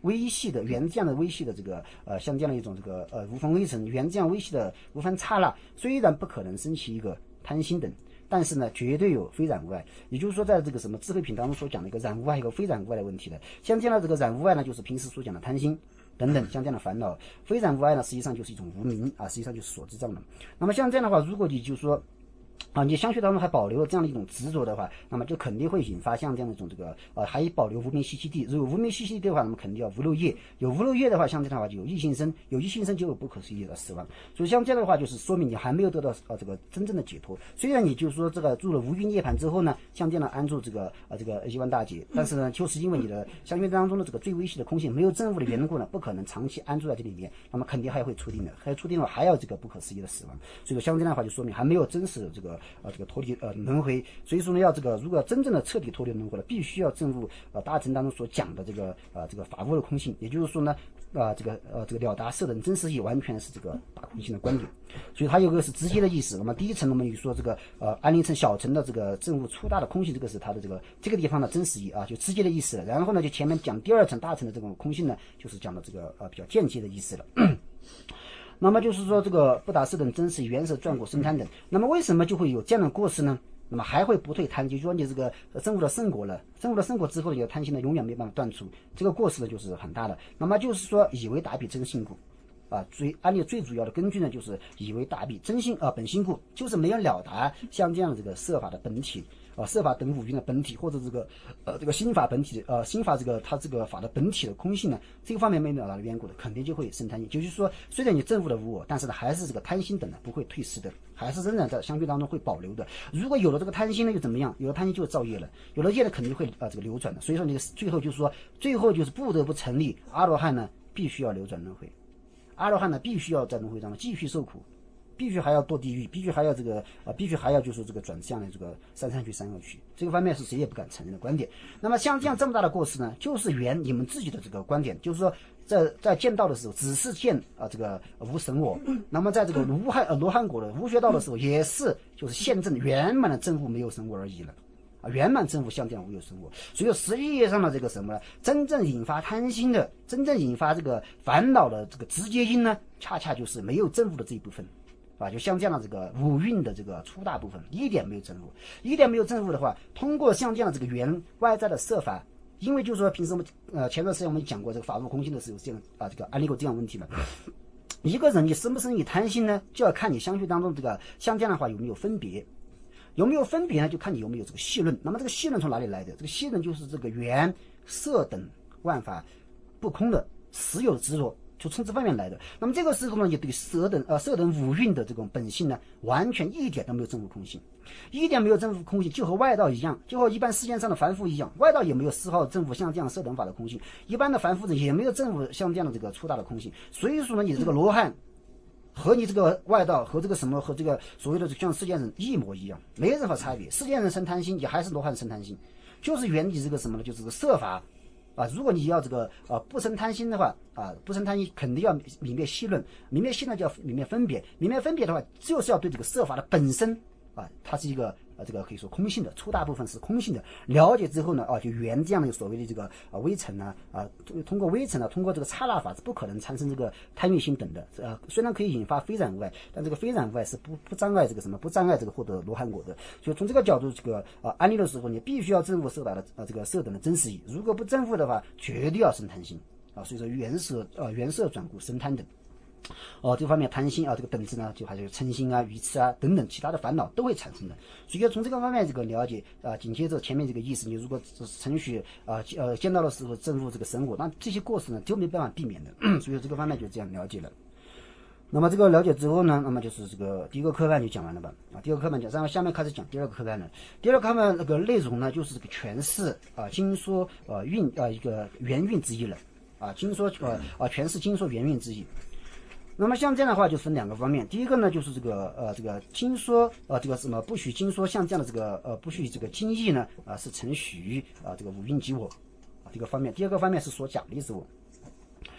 微细的原这样的微细的这个呃像这样的一种这个呃无风微尘，原这样微细的无风刹那，虽然不可能升起一个贪心等，但是呢，绝对有非染无碍。也就是说，在这个什么智慧品当中所讲的一个染无碍，一个非染无碍的问题的。像这样的这个染无碍呢，就是平时所讲的贪心等等，像这样的烦恼。非染无碍呢，实际上就是一种无明啊，实际上就是所知障了。那么像这样的话，如果你就说啊，你相续当中还保留了这样的一种执着的话，那么就肯定会引发像这样的一种这个呃，还保留无明习气地。如果无明习气地的话，那么肯定要无漏业，有无漏业的话，像这样的话就有异性生，有异性生就有不可思议的死亡。所以像这样的话，就是说明你还没有得到呃这个真正的解脱。虽然你就是说这个入了无余涅槃之后呢，像这样的安住这个呃这个一万大劫，但是呢，就是因为你的相续当中的这个最微细的空性没有证悟的缘故呢，不可能长期安住在这里面，那么肯定还会出定的，还出定了还要这个不可思议的死亡。所以说像这样的话，就说明还没有真实的这个呃这个脱离。呃，轮回，所以说呢，要这个如果要真正的彻底脱离轮回了，必须要证悟呃大乘当中所讲的这个呃这个法无的空性，也就是说呢，啊、呃、这个呃这个了达色等真实义，完全是这个大空性的观点。所以它有个是直接的意思。那么第一层我们就说这个呃安宁层小层的这个证悟粗大的空性，这个是它的这个这个地方的真实义啊，就直接的意思了。然后呢，就前面讲第二层大层的这种空性呢，就是讲的这个呃比较间接的意思了。那么就是说这个不达色等真实原色转果生贪等，那么为什么就会有这样的过失呢？那么还会不退贪，就是说你这个证悟了圣果了，证悟了圣果之后，你的贪心呢永远没办法断除，这个过失呢就是很大的。那么就是说以为达彼真性故啊，最案例最主要的根据呢就是以为达彼真性啊本性故，就是没有了达像这样的这个色法的本体。啊，色法等五蕴的本体，或者这个呃这个心法本体呃心法这个它这个法的本体的空性呢，这个方面没有了达的缘故的，肯定就会生贪心。就是说，虽然你证悟了无我，但是呢还是这个贪心等呢不会退失的，还是仍然在相续当中会保留的。如果有了这个贪心呢，又怎么样？有了贪心就造业了，有了业呢肯定会啊、呃、这个流转的。所以说你最后就是说，最后就是不得不成立阿罗汉呢，必须要流转轮回，阿罗汉呢必须要在轮回当中继续受苦。必须还要堕地狱，必须还要这个啊、呃，必须还要就是这个转向的这个三善趣、三恶趣，这个方面是谁也不敢承认的观点。那么像这样这么大的过失呢，就是原你们自己的这个观点，就是说在在见道的时候只是见啊、呃、这个无神我，那么在这个无汉呃罗汉果的无学道的时候，也是就是现证圆满的证悟没有神我而已了。啊，圆满证悟像这样无有神我，所以实际上的这个什么呢？真正引发贪心的，真正引发这个烦恼的这个直接因呢，恰恰就是没有证悟的这一部分。啊，就像这样的这个五蕴的这个粗大部分，一点没有证悟，一点没有证悟的话，通过像这样的这个缘外在的色法，因为就是说平时我们呃前段时间我们讲过这个法入空性的时候，这样啊这个案例过这样的问题了。一个人你生不生起贪心呢，就要看你相续当中这个像这样的话有没有分别，有没有分别呢，就看你有没有这个细论。那么这个细论从哪里来的？这个细论就是这个缘色等万法不空的实有执着。就从这方面来的，那么这个时候呢，也对色等呃色等五蕴的这种本性呢，完全一点都没有证悟空性，一点没有证悟空性，就和外道一样，就和一般世界上的凡夫一样，外道也没有丝毫证悟像这样色等法的空性，一般的凡夫人也没有证悟像这样的这个粗大的空性。所以说呢，你这个罗汉和你这个外道和这个什么和这个所谓的像世间人一模一样，没任何差别。世间人生贪心，也还是罗汉生贪心，就是原理这个什么呢？就是这个色法。啊，如果你要这个啊不生贪心的话啊，不生贪心肯定要泯灭细论，泯灭细论就要泯灭分别，泯灭分别的话，就是要对这个色法的本身啊，它是一个啊这个可以说空性的，粗大部分是空性的。了解之后呢，啊就圆这样的所谓的这个啊微尘呢啊，通过微尘呢，通过这个刹那法是不可能产生这个贪欲心等的。呃、啊，虽然可以引发非染无碍，但这个非染无碍是不不障碍这个什么，不障碍这个获得罗汉果的。所以从这个角度，这个啊安利的时候，你必须要证悟色法的啊这个色等的真实义。如果不证悟的话，绝对要生贪心啊。所以说原色啊原色转故生贪等。哦，这方面贪心啊，这个等字呢，就还有嗔心啊、愚痴啊等等其他的烦恼都会产生的。所以说从这个方面这个了解啊，紧接着前面这个意思，你如果程序啊呃见到的时候证入这个神果，那这些过失呢就没办法避免的。所以这个方面就这样了解了。那么这个了解之后呢，那么就是这个第一个科判就讲完了吧？啊，第二个科判讲，然后下面开始讲第二个科判了。第二个科判那个内容呢，就是这个诠释啊经说呃韵啊一个原韵之意了。啊，经说呃啊诠释经说原韵之意。那么像这样的话就分两个方面，第一个呢就是这个呃这个经说呃这个什么不许经说像这样的这个呃不许这个经义呢啊、呃、是承许啊这个五蕴即我啊这个方面，第二个方面是说假立之我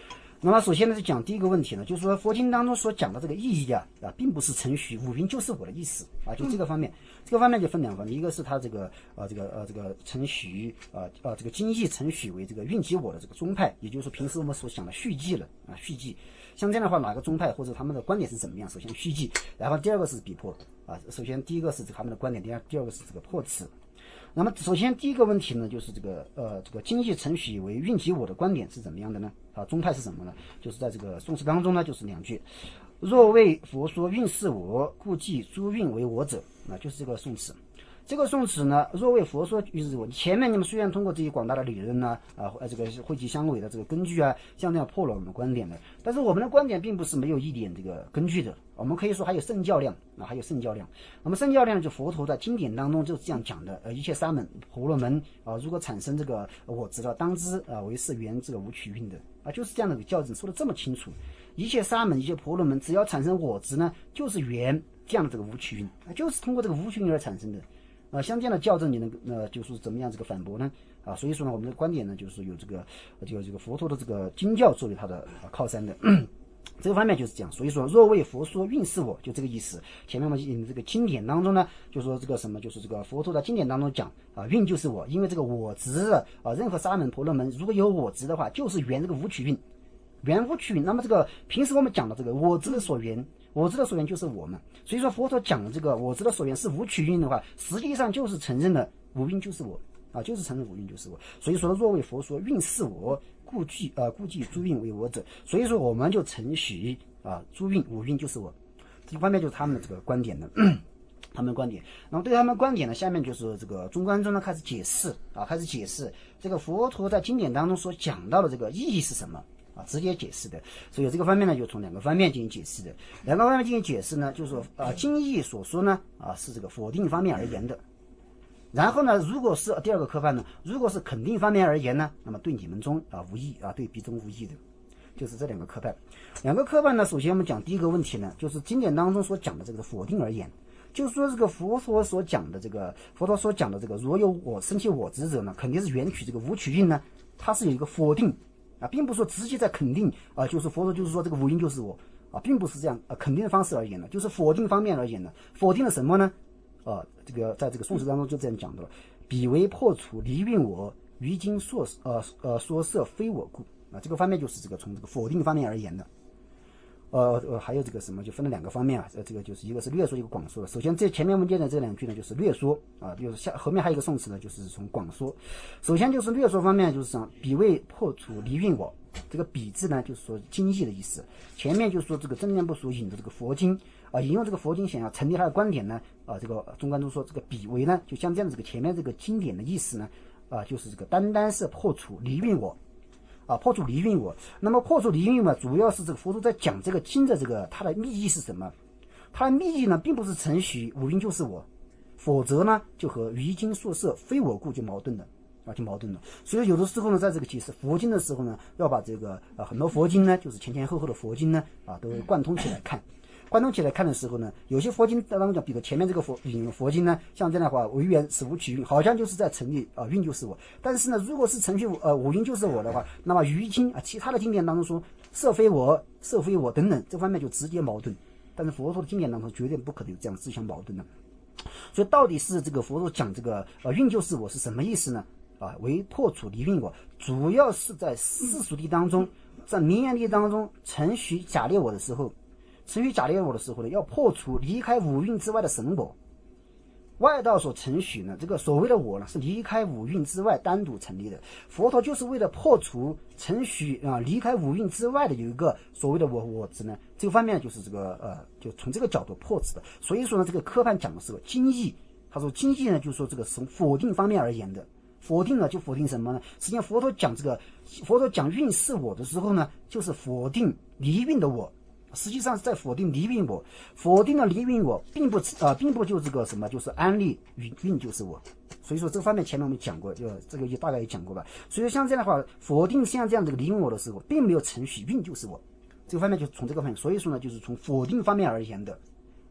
那么首先呢，是讲第一个问题呢，就是说佛经当中所讲的这个意义啊啊，并不是承许五蕴就是我的意思啊，就这个方面，这个方面就分两方面，一个是他这个呃这个呃这个承许啊啊这个经义承许为这个蕴即我的这个宗派，也就是说平时我们所讲的续记了啊续记，像这样的话哪个宗派或者他们的观点是怎么样？首先续记，然后第二个是比破啊，首先第一个是他们的观点，第二第二个是这个破词。那么首先第一个问题呢，就是这个呃这个经义承许为蕴即我的观点是怎么样的呢？啊，宗派是什么呢？就是在这个宋词当中呢，就是两句：若为佛说蕴是我，故记诸蕴为我者。啊，就是这个宋词。这个宋词呢，若为佛说蕴是我，前面你们虽然通过这些广大的理论呢，啊，这个汇集相违的这个根据啊，像这样破了我们的观点的，但是我们的观点并不是没有一点这个根据的，我们可以说还有圣教量啊，还有圣教量。那么圣教量就佛陀在经典当中就是这样讲的，呃，一切沙门、婆罗门啊，如果产生这个我执了，当知啊为是缘这个无取蕴的啊，就是这样的教证说的这么清楚。一切沙门、一切婆罗门，只要产生我执呢，就是缘这样的这个无取蕴啊，就是通过这个无取蕴而产生的。啊，相这样的校正你能呃就是怎么样这个反驳呢？啊，所以说呢，我们的观点呢就是有这个就这个佛陀的这个经教作为他的、啊、靠山的。这个方面就是这样，所以说若为佛说蕴是我，就这个意思。前面我们引这个经典当中呢，就说这个什么，就是这个佛陀在经典当中讲啊，蕴就是我，因为这个我执啊，任何沙门婆罗门如果有我执的话，就是缘这个无取蕴，缘无取蕴。那么这个平时我们讲的这个我执的所缘。我执的所缘就是我们，所以说佛陀讲的这个我执的所缘是无取蕴的话，实际上就是承认了无蕴就是我啊，就是承认无蕴就是我。所以说若为佛说蕴是我，故记啊故记诸蕴为我者。所以说我们就承许啊诸蕴无蕴就是我。这方面就是他们的这个观点的，他们的观点。那么对他们观点呢，下面就是这个中观中呢开始解释啊，开始解释这个佛陀在经典当中所讲到的这个意义是什么。啊，直接解释的，所以这个方面呢，就从两个方面进行解释的。两个方面进行解释呢，就是说，啊，经义所说呢，啊，是这个否定方面而言的。然后呢，如果是第二个科判呢，如果是肯定方面而言呢，那么对你们中啊无益啊，对彼中无益的，就是这两个科判。两个科判呢，首先我们讲第一个问题呢，就是经典当中所讲的这个否定而言，就是说这个佛陀所讲的这个佛陀所讲的这个，若有我生起我执者呢，肯定是缘取这个无取蕴呢，它是有一个否定。啊，并不是说直接在肯定啊，就是佛陀就是说这个无因就是我啊，并不是这样啊，肯定的方式而言呢，就是否定方面而言呢，否定了什么呢？啊，这个在这个宋词当中就这样讲的了，彼为破除离蕴我，于今说呃呃说色非我故啊，这个方面就是这个从这个否定方面而言的。呃呃，还有这个什么，就分了两个方面啊，呃，这个就是一个是略说，一个广说。首先，这前面文件的这两句呢，就是略说啊，就是下后面还有一个宋词呢，就是从广说。首先就是略说方面，就是讲彼为破除离蕴我，这个彼字呢，就是说经义的意思。前面就是说这个正念部所引的这个佛经啊，引用这个佛经想要成立他的观点呢，啊，这个中观中说这个彼为呢，就像这样的这个前面这个经典的意思呢，啊，就是这个单单是破除离蕴我。啊，破除离蕴我。那么破除离蕴嘛，主要是这个佛陀在讲这个经的这个它的密意是什么？它的密意呢，并不是承许无蕴就是我，否则呢，就和于经说色非我故就矛盾了啊，就矛盾了。所以有的时候呢，在这个解释佛经的时候呢，要把这个啊很多佛经呢，就是前前后后的佛经呢啊，都贯通起来看。贯通起来看的时候呢，有些佛经当中讲，比如前面这个佛引佛经呢，像这样的话，唯缘是无取蕴，好像就是在成立啊蕴就是我。但是呢，如果是程序呃无蕴就是我的话，那么于经啊其他的经典当中说色非我、色非我等等，这方面就直接矛盾。但是佛陀的经典当中绝对不可能有这样自相矛盾的。所以到底是这个佛陀讲这个呃蕴就是我是什么意思呢？啊，为破除离蕴我，主要是在世俗谛当中，在名言谛当中承许假列我的时候。承许假列我的时候呢，要破除离开五蕴之外的神我。外道所承许呢，这个所谓的我呢，是离开五蕴之外单独成立的。佛陀就是为了破除承许啊，离开五蕴之外的有一个所谓的我我执呢，这个方面就是这个呃，就从这个角度破执的。所以说呢，这个科判讲的是个经义，他说经义呢，就是说这个从否定方面而言的。否定了就否定什么呢？实际上佛陀讲这个，佛陀讲蕴是我的时候呢，就是否定离蕴的我。实际上是在否定离蕴我，否定了离蕴我，并不啊、呃，并不就这个什么，就是安立蕴就是我。所以说这方面前面我们讲过，就这个也大概也讲过吧。所以说像这样的话，否定像这样这个离蕴我的时候，并没有承许蕴就是我。这个方面就从这个方面，所以说呢，就是从否定方面而言的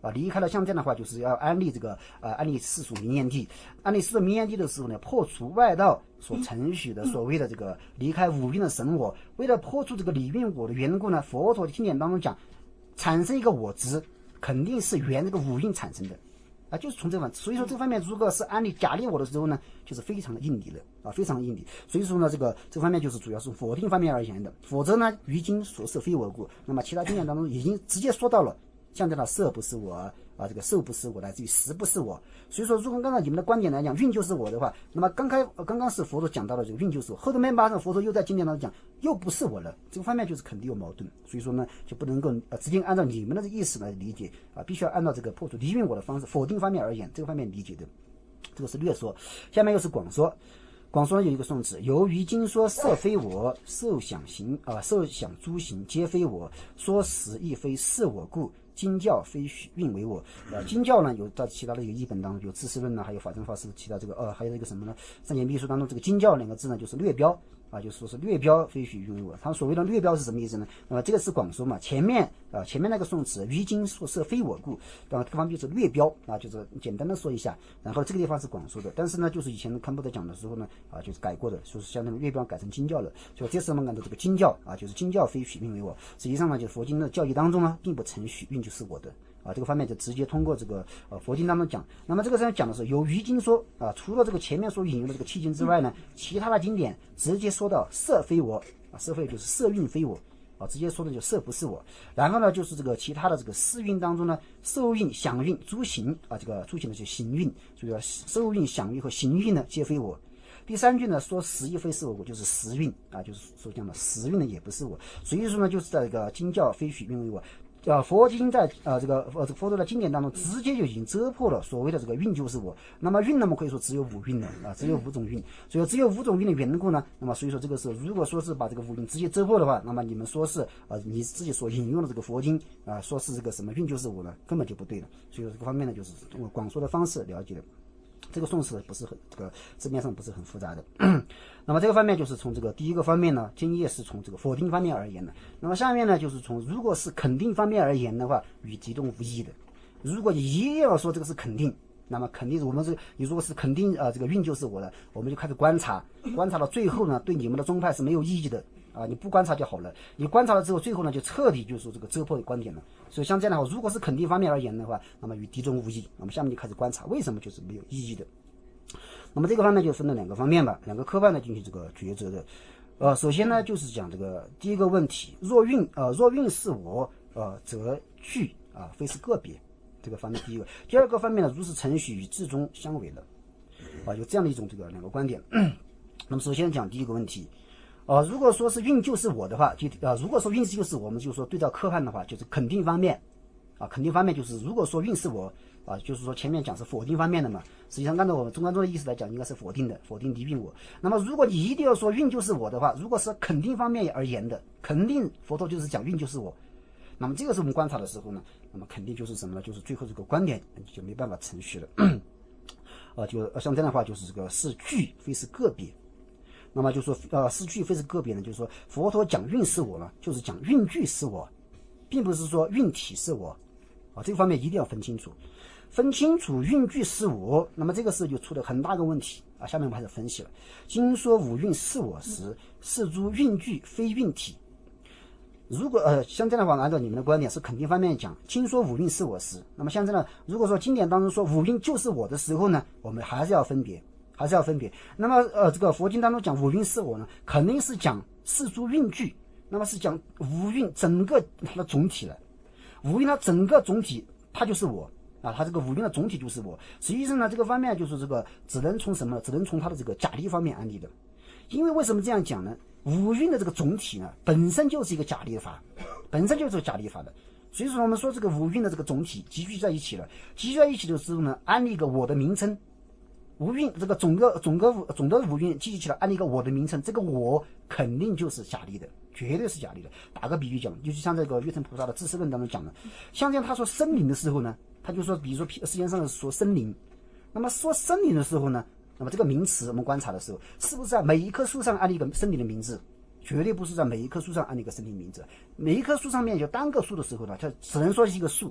啊，离开了像这样的话，就是要安立这个呃安立世俗名言地，安立世俗名言地的时候呢，破除外道所承许的所谓的这个离开五蕴的神我，为了破除这个离蕴我的缘故呢，佛陀的经典当中讲，产生一个我执，肯定是缘这个五蕴产生的。啊，就是从这方，所以说这方面如果是安利假立我的时候呢，就是非常的硬理了啊，非常硬理。所以说呢，这个这方面就是主要是否定方面而言的，否则呢，于今所设非我故。那么其他经验当中已经直接说到了，像这样的色不是我啊，这个受不是我，乃至于识不是我。所以说，如果刚刚你们的观点来讲，蕴就是我的话，那么刚开刚刚是佛陀讲到了这个蕴就是我，后头面马上佛陀又在经典当中讲又不是我了，这个方面就是肯定有矛盾。所以说呢，就不能够呃直接按照你们的这个意思来理解啊，必须要按照这个破除离蕴我的方式，否定方面而言，这个方面理解的，这个是略说。下面又是广说。广说有一个颂词，由于经说色非我，受想行啊，受想诸行皆非我，说实亦非是我故。经教非许蕴为我，呃，经教呢有在其他的一个译本当中有知识论呢，还有法正法师其他这个呃，还有这个什么呢？三简秘书当中这个经教两个字呢，就是略标啊，就说是略标非许蕴为我。他所谓的略标是什么意思呢？那么这个是广说嘛，前面啊前面那个颂词于经说色非我故，然后这个方面就是略标啊，就是简单的说一下。然后这个地方是广说的，但是呢，就是以前康布德讲的时候呢啊，就是改过的，就是相当于略标改成经教了。所以这次我们按照这个经教啊，就是经教非许蕴为我。实际上呢，就是佛经的教义当中呢，并不承许蕴就是我的。啊，这个方面就直接通过这个呃佛经当中讲。那么这个上讲的是由于经说啊，除了这个前面所引用的这个契经之外呢，其他的经典直接说到色非我啊，色非就是色蕴非我啊，直接说的就色不是我。然后呢，就是这个其他的这个四蕴当中呢，受蕴、想蕴、诸行啊，这个诸行的就行蕴，所以说受蕴、想蕴和行蕴呢皆非我。第三句呢说实亦非是我故，就是实蕴啊，就是所讲的实蕴呢也不是我。所以说呢，就是在这个经教非许蕴为我。呃，佛经在呃这个呃佛陀的经典当中，直接就已经遮破了所谓的这个蕴就是我。那么蕴呢，我们可以说只有五蕴了啊，只有五种蕴。所以只有五种蕴的缘故呢，那么所以说这个是如果说是把这个五蕴直接遮破的话，那么你们说是呃你自己所引用的这个佛经啊、呃，说是这个什么蕴就是我呢，根本就不对了。所以说这个方面呢，就是通过广说的方式了解的。这个颂词不是很这个字面上不是很复杂的。那么这个方面就是从这个第一个方面呢，经业是从这个否定方面而言的。那么下面呢，就是从如果是肯定方面而言的话，与敌中无异的。如果你一定要说这个是肯定，那么肯定是我们是，你如果是肯定啊、呃，这个蕴就是我的，我们就开始观察，观察到最后呢，对你们的宗派是没有意义的。啊，你不观察就好了。你观察了之后，最后呢，就彻底就是这个遮破的观点了。所以像这样的话，如果是肯定方面而言的话，那么与敌中无异。那么下面就开始观察，为什么就是没有意义的？那么这个方面就分了两个方面吧，两个科判呢进行这个抉择的。呃，首先呢就是讲这个第一个问题，若蕴呃若蕴是我呃则具啊非是个别，这个方面第一个。第二个方面呢，如是承许与至中相违了，啊，有这样的一种这个两个观点。那么首先讲第一个问题。呃，如果说是蕴就是我的话，就呃，如果说蕴就是我们就说对照科判的话，就是肯定方面，啊，肯定方面就是如果说蕴是我，啊，就是说前面讲是否定方面的嘛，实际上按照我们中观宗的意思来讲，应该是否定的，否定离蕴我。那么如果你一定要说蕴就是我的话，如果是肯定方面而言的，肯定佛陀就是讲蕴就是我，那么这个是我们观察的时候呢，那么肯定就是什么呢？就是最后这个观点就没办法承续了。啊，就像这样的话，就是这个是具非是个别。那么就说呃是具非是个别呢，就是说佛陀讲蕴是我呢，就是讲蕴具是我，并不是说蕴体是我啊，这个方面一定要分清楚，分清楚蕴具是我。那么这个时候就出了很大个问题啊，下面我们开始分析了。经说五蕴是我时，是诸蕴具非蕴体。如果呃像这样的话，按照你们的观点是肯定方面讲，经说五蕴是我时，那么像这样，如果说经典当中说五蕴就是我的时候呢，我们还是要分别。还是要分别。那么呃，这个佛经当中讲五蕴是我呢，肯定是讲四诸蕴具，那么是讲五蕴整个它的总体了。五蕴它整个总体，它就是我啊，它这个五蕴的总体就是我。实际上呢，这个方面就是这个只能从什么？只能从它的这个假立方面安立的。因为为什么这样讲呢？五蕴的这个总体呢，本身就是一个假立法，本身就是假立法的。所以说我们说这个五蕴的这个总体集聚在一起了，集聚在一起的时候呢，安立一个我的名称。五蕴这个总个总个总的五蕴记起来，按一个我的名称，这个我肯定就是假立的，绝对是假立的。打个比喻讲，就像这个月城菩萨的自私论当中讲的，像这样他说森林的时候呢，他就说，比如说世界上说森林，那么说森林的时候呢，那么这个名词我们观察的时候，是不是在每一棵树上按一个森林的名字？绝对不是在每一棵树上按一个森林名字。每一棵树上面有单个树的时候呢，它只能说是一个树。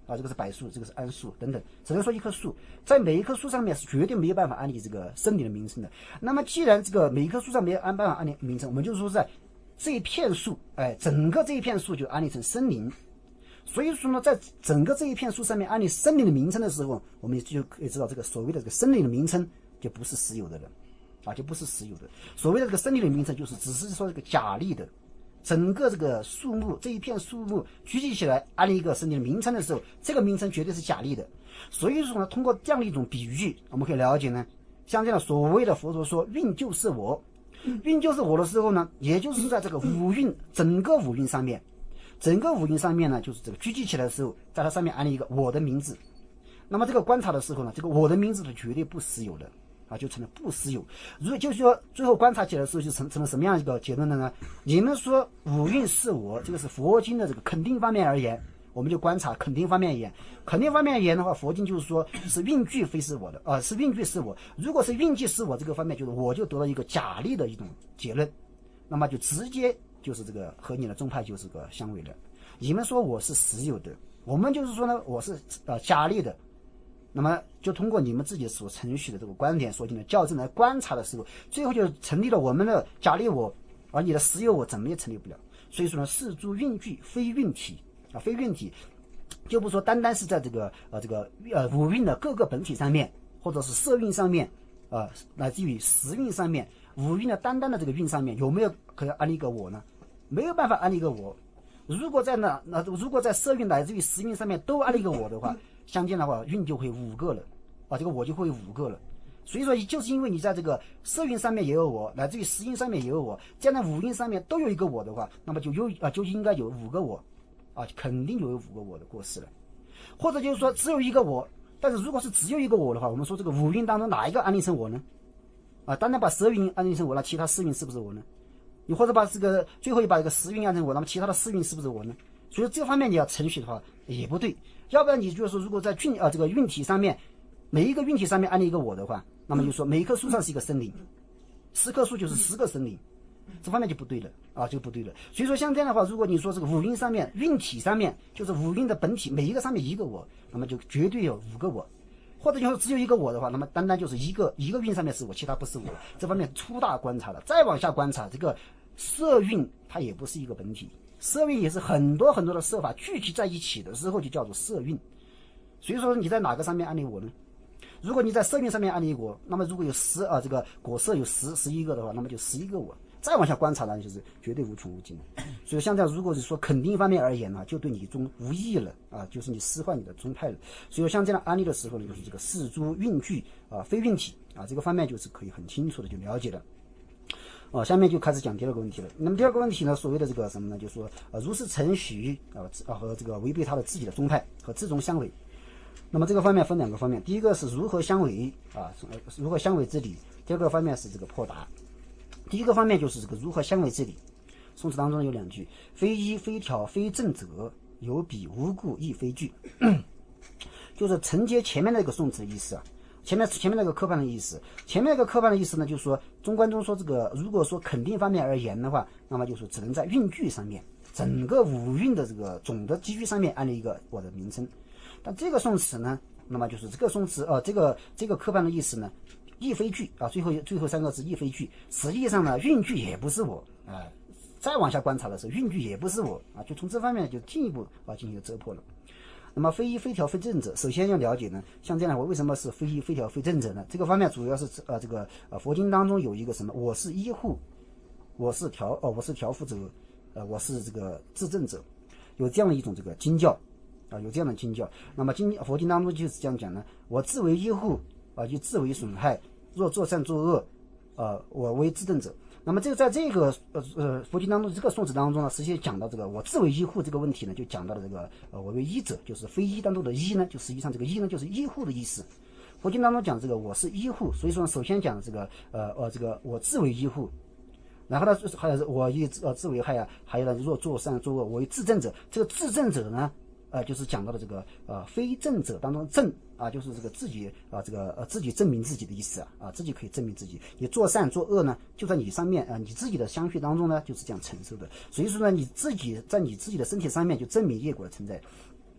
啊，这个是柏树，这个是桉树等等，只能说一棵树，在每一棵树上面是绝对没有办法安立这个森林的名称的。那么既然这个每一棵树上没有安办法安立名称，我们就说在这一片树，哎，整个这一片树就安立成森林。所以说呢，在整个这一片树上面安立森林的名称的时候，我们就可以知道这个所谓的这个森林的名称就不是实有的了，啊，就不是实有的。所谓的这个森林的名称，就是只是说这个假立的。整个这个树木这一片树木聚集起来安立一个森林的名称的时候，这个名称绝对是假立的。所以说呢，通过这样的一种比喻，我们可以了解呢，像这样所谓的佛陀说蕴就是我，蕴就是我的时候呢，也就是在这个五蕴整个五蕴上面，整个五蕴上面呢，就是这个聚集起来的时候，在它上面安立一个我的名字。那么这个观察的时候呢，这个我的名字是绝对不实有的。啊，就成了不实有。如果就是说最后观察起来的时候，就成成了什么样一个结论了呢？你们说五蕴是我，这个是佛经的这个肯定方面而言，我们就观察肯定方面而言。肯定方面而言的话，佛经就是说是蕴具非是我的啊、呃，是蕴具是我。如果是蕴具是我这个方面，就是我就得到一个假立的一种结论，那么就直接就是这个和你的宗派就是个相违了。你们说我是实有的，我们就是说呢，我是呃假立的。那么就通过你们自己所承许的这个观点所进的校正来观察的时候，最后就成立了我们的假立我，而你的实有我怎么也成立不了。所以说呢，是诸蕴具非蕴体啊，非蕴体，就不说单单是在这个呃这个呃五蕴的各个本体上面，或者是色蕴上面，呃乃至于识蕴上面，五蕴的单单的这个蕴上面有没有可以安立一个我呢？没有办法安立一个我。如果在那那如果在色蕴乃至于识蕴上面都安立一个我的话，相见的话，蕴就会五个了，啊，这个我就会五个了。所以说，就是因为你在这个色蕴上面也有我，乃至于识蕴上面也有我，这样的五蕴上面都有一个我的话，那么就有啊，就应该有五个我，啊，肯定就有五个我的过失了。或者就是说，只有一个我，但是如果是只有一个我的话，我们说这个五蕴当中哪一个安立成我呢？啊，单单把色蕴安立成我，那其他四蕴是不是我呢？你或者把这个最后一把这个识蕴安成我，那么其他的四蕴是不是我呢？所以这方面你要程序的话也不对。要不然你就是说，如果在菌啊这个运体上面，每一个运体上面安立一个我的话，那么就说每一棵树上是一个森林，十棵树就是十个森林，这方面就不对了啊，就不对了。所以说像这样的话，如果你说这个五蕴上面运体上面就是五蕴的本体，每一个上面一个我，那么就绝对有五个我。或者你说只有一个我的话，那么单单就是一个一个运上面是我，其他不是我。这方面粗大观察了，再往下观察，这个色蕴它也不是一个本体。色蕴也是很多很多的色法聚集在一起的时候就叫做色蕴。所以说你在哪个上面安立我呢？如果你在色蕴上面安立我，那么如果有十啊这个果色有十十一个的话，那么就十一个我。再往下观察呢，就是绝对无穷无尽。所以像这样，如果是说肯定方面而言呢，就对你宗无益了啊，就是你失坏你的宗派了。所以像这样安立的时候呢，就是这个四诸蕴具啊非蕴体啊这个方面就是可以很清楚的就了解了。哦，下面就开始讲第二个问题了。那么第二个问题呢，所谓的这个什么呢？就是说，呃，如是承许啊，呃，和这个违背他的自己的宗派和自宗相违。那么这个方面分两个方面，第一个是如何相违啊，如何相违之理；第二个方面是这个破答。第一个方面就是这个如何相违之理。宋词当中有两句：非依非条非正者，有彼无故亦非据。就是承接前面那个宋词的意思啊。前面前面那个科判的意思，前面那个科判的意思呢，就是说中观中说这个，如果说肯定方面而言的话，那么就是只能在蕴具上面，整个五蕴的这个总的基础上面安立一个我的名称。但这个宋词呢，那么就是这个宋词呃，这个这个科判的意思呢，亦非具啊，最后最后三个字亦非具，实际上呢，蕴具也不是我啊、呃。再往下观察的时候，蕴具也不是我啊，就从这方面就进一步啊进行折破了。那么非依非条非正者，首先要了解呢，像这样我为什么是非依非条非正者呢？这个方面主要是呃这个呃佛经当中有一个什么，我是依护，我是调哦我是调伏者，呃我是这个自正者，有这样的一种这个经教啊，有这样的经教。那么经佛经当中就是这样讲呢，我自为依护啊，就自为损害，若作善作恶，呃我为自正者。那么这个在这个呃呃佛经当中这个宋词当中呢，实际讲到这个我自为依护这个问题呢，就讲到了这个呃我为依者，就是非依当中的依呢，就实际上这个依呢就是依护的意思。佛经当中讲这个我是依护，所以说首先讲这个呃呃这个我自为依护，然后呢还有我以呃自为害啊，还有呢若作善作恶我为自正者。这个自正者呢，呃就是讲到了这个呃非正者当中正啊，就是这个自己啊，这个呃自己证明自己的意思啊，啊自己可以证明自己。你做善做恶呢，就在你上面啊，你自己的相续当中呢，就是这样承受的。所以说呢，你自己在你自己的身体上面就证明业果的存在。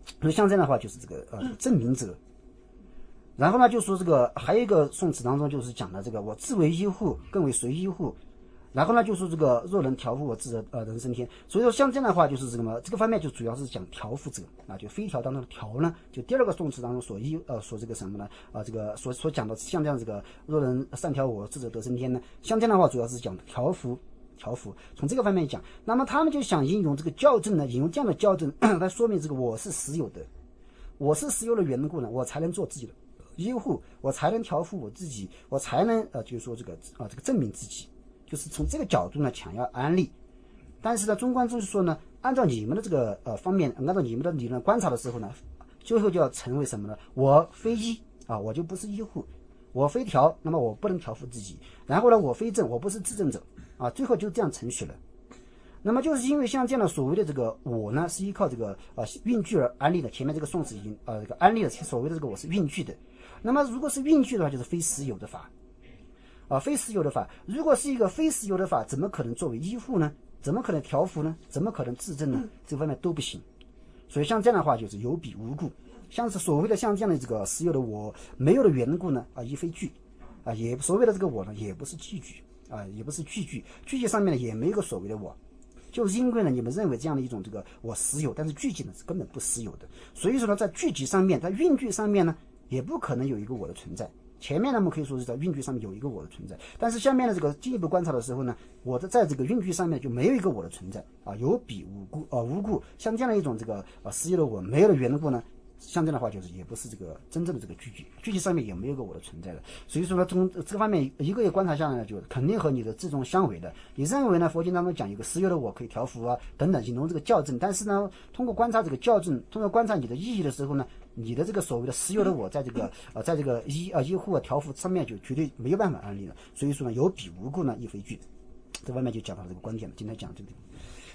所以像这样的话就是这个呃证明者。然后呢，就说这个还有一个宋词当中就是讲的这个我自为依护，更为随依护。然后呢，就说这个若能调伏我自呃人生天。所以说像这样的话就是这个嘛，这个方面就主要是讲调伏者啊，就非调当中的调呢，就第二个宋词当中所依呃所这个什么呢啊、呃、这个所所讲的像这样这个若能善调我智者得生天呢，像这样的话主要是讲调伏。调伏从这个方面讲，那么他们就想引用这个校正呢，引用这样的校正来说明这个我是实有的，我是实有的缘故呢，我才能做自己的依护，我才能调伏我自己，我才能呃就是说这个啊、呃、这个证明自己，就是从这个角度呢强要安利。但是呢，中观就是说呢，按照你们的这个呃方面，按照你们的理论观察的时候呢，最后就要成为什么呢？我非依啊，我就不是依护，我非调，那么我不能调伏自己，然后呢，我非正，我不是自证者啊，最后就这样成序了。那么就是因为像这样的所谓的这个我呢，是依靠这个呃运句而安利的，前面这个宋词已经呃这个安利了所谓的这个我是运句的。那么如果是运句的话，就是非实有的法啊，非实有的法。如果是一个非实有的法，怎么可能作为依护呢？怎么可能调伏呢？怎么可能自证呢？这方面都不行。所以像这样的话，就是有彼无故。像是所谓的像这样的这个实有的我没有的缘故呢，啊，亦非句啊，也所谓的这个我呢，也不是句句啊，也不是句句，句句上面呢也没有个所谓的我。就是因为呢，你们认为这样的一种这个我实有，但是句集呢是根本不实有的。所以说呢，在句集上面，在韵句上面呢，也不可能有一个我的存在。前面呢，我们可以说是在韵句上面有一个我的存在，但是下面的这个进一步观察的时候呢，我的在这个韵句上面就没有一个我的存在啊，有彼无故啊，无故像这样的一种这个啊实有的我没有的缘故呢。像这样的话，就是也不是这个真正的这个句句，句句上面也没有个我的存在的。所以说呢，从这个方面一个一个观察下来呢，就肯定和你的自重相违的。你认为呢，佛经当中讲有个实有的我可以调伏啊等等，引用这个校正，但是呢，通过观察这个校正，通过观察你的意义的时候呢，你的这个所谓的实有的我在这个呃在这个依啊依护啊调伏上面就绝对没有办法安利了。所以说呢，有彼无故呢亦非句，这方面就讲到这个观点了。今天讲这个地方。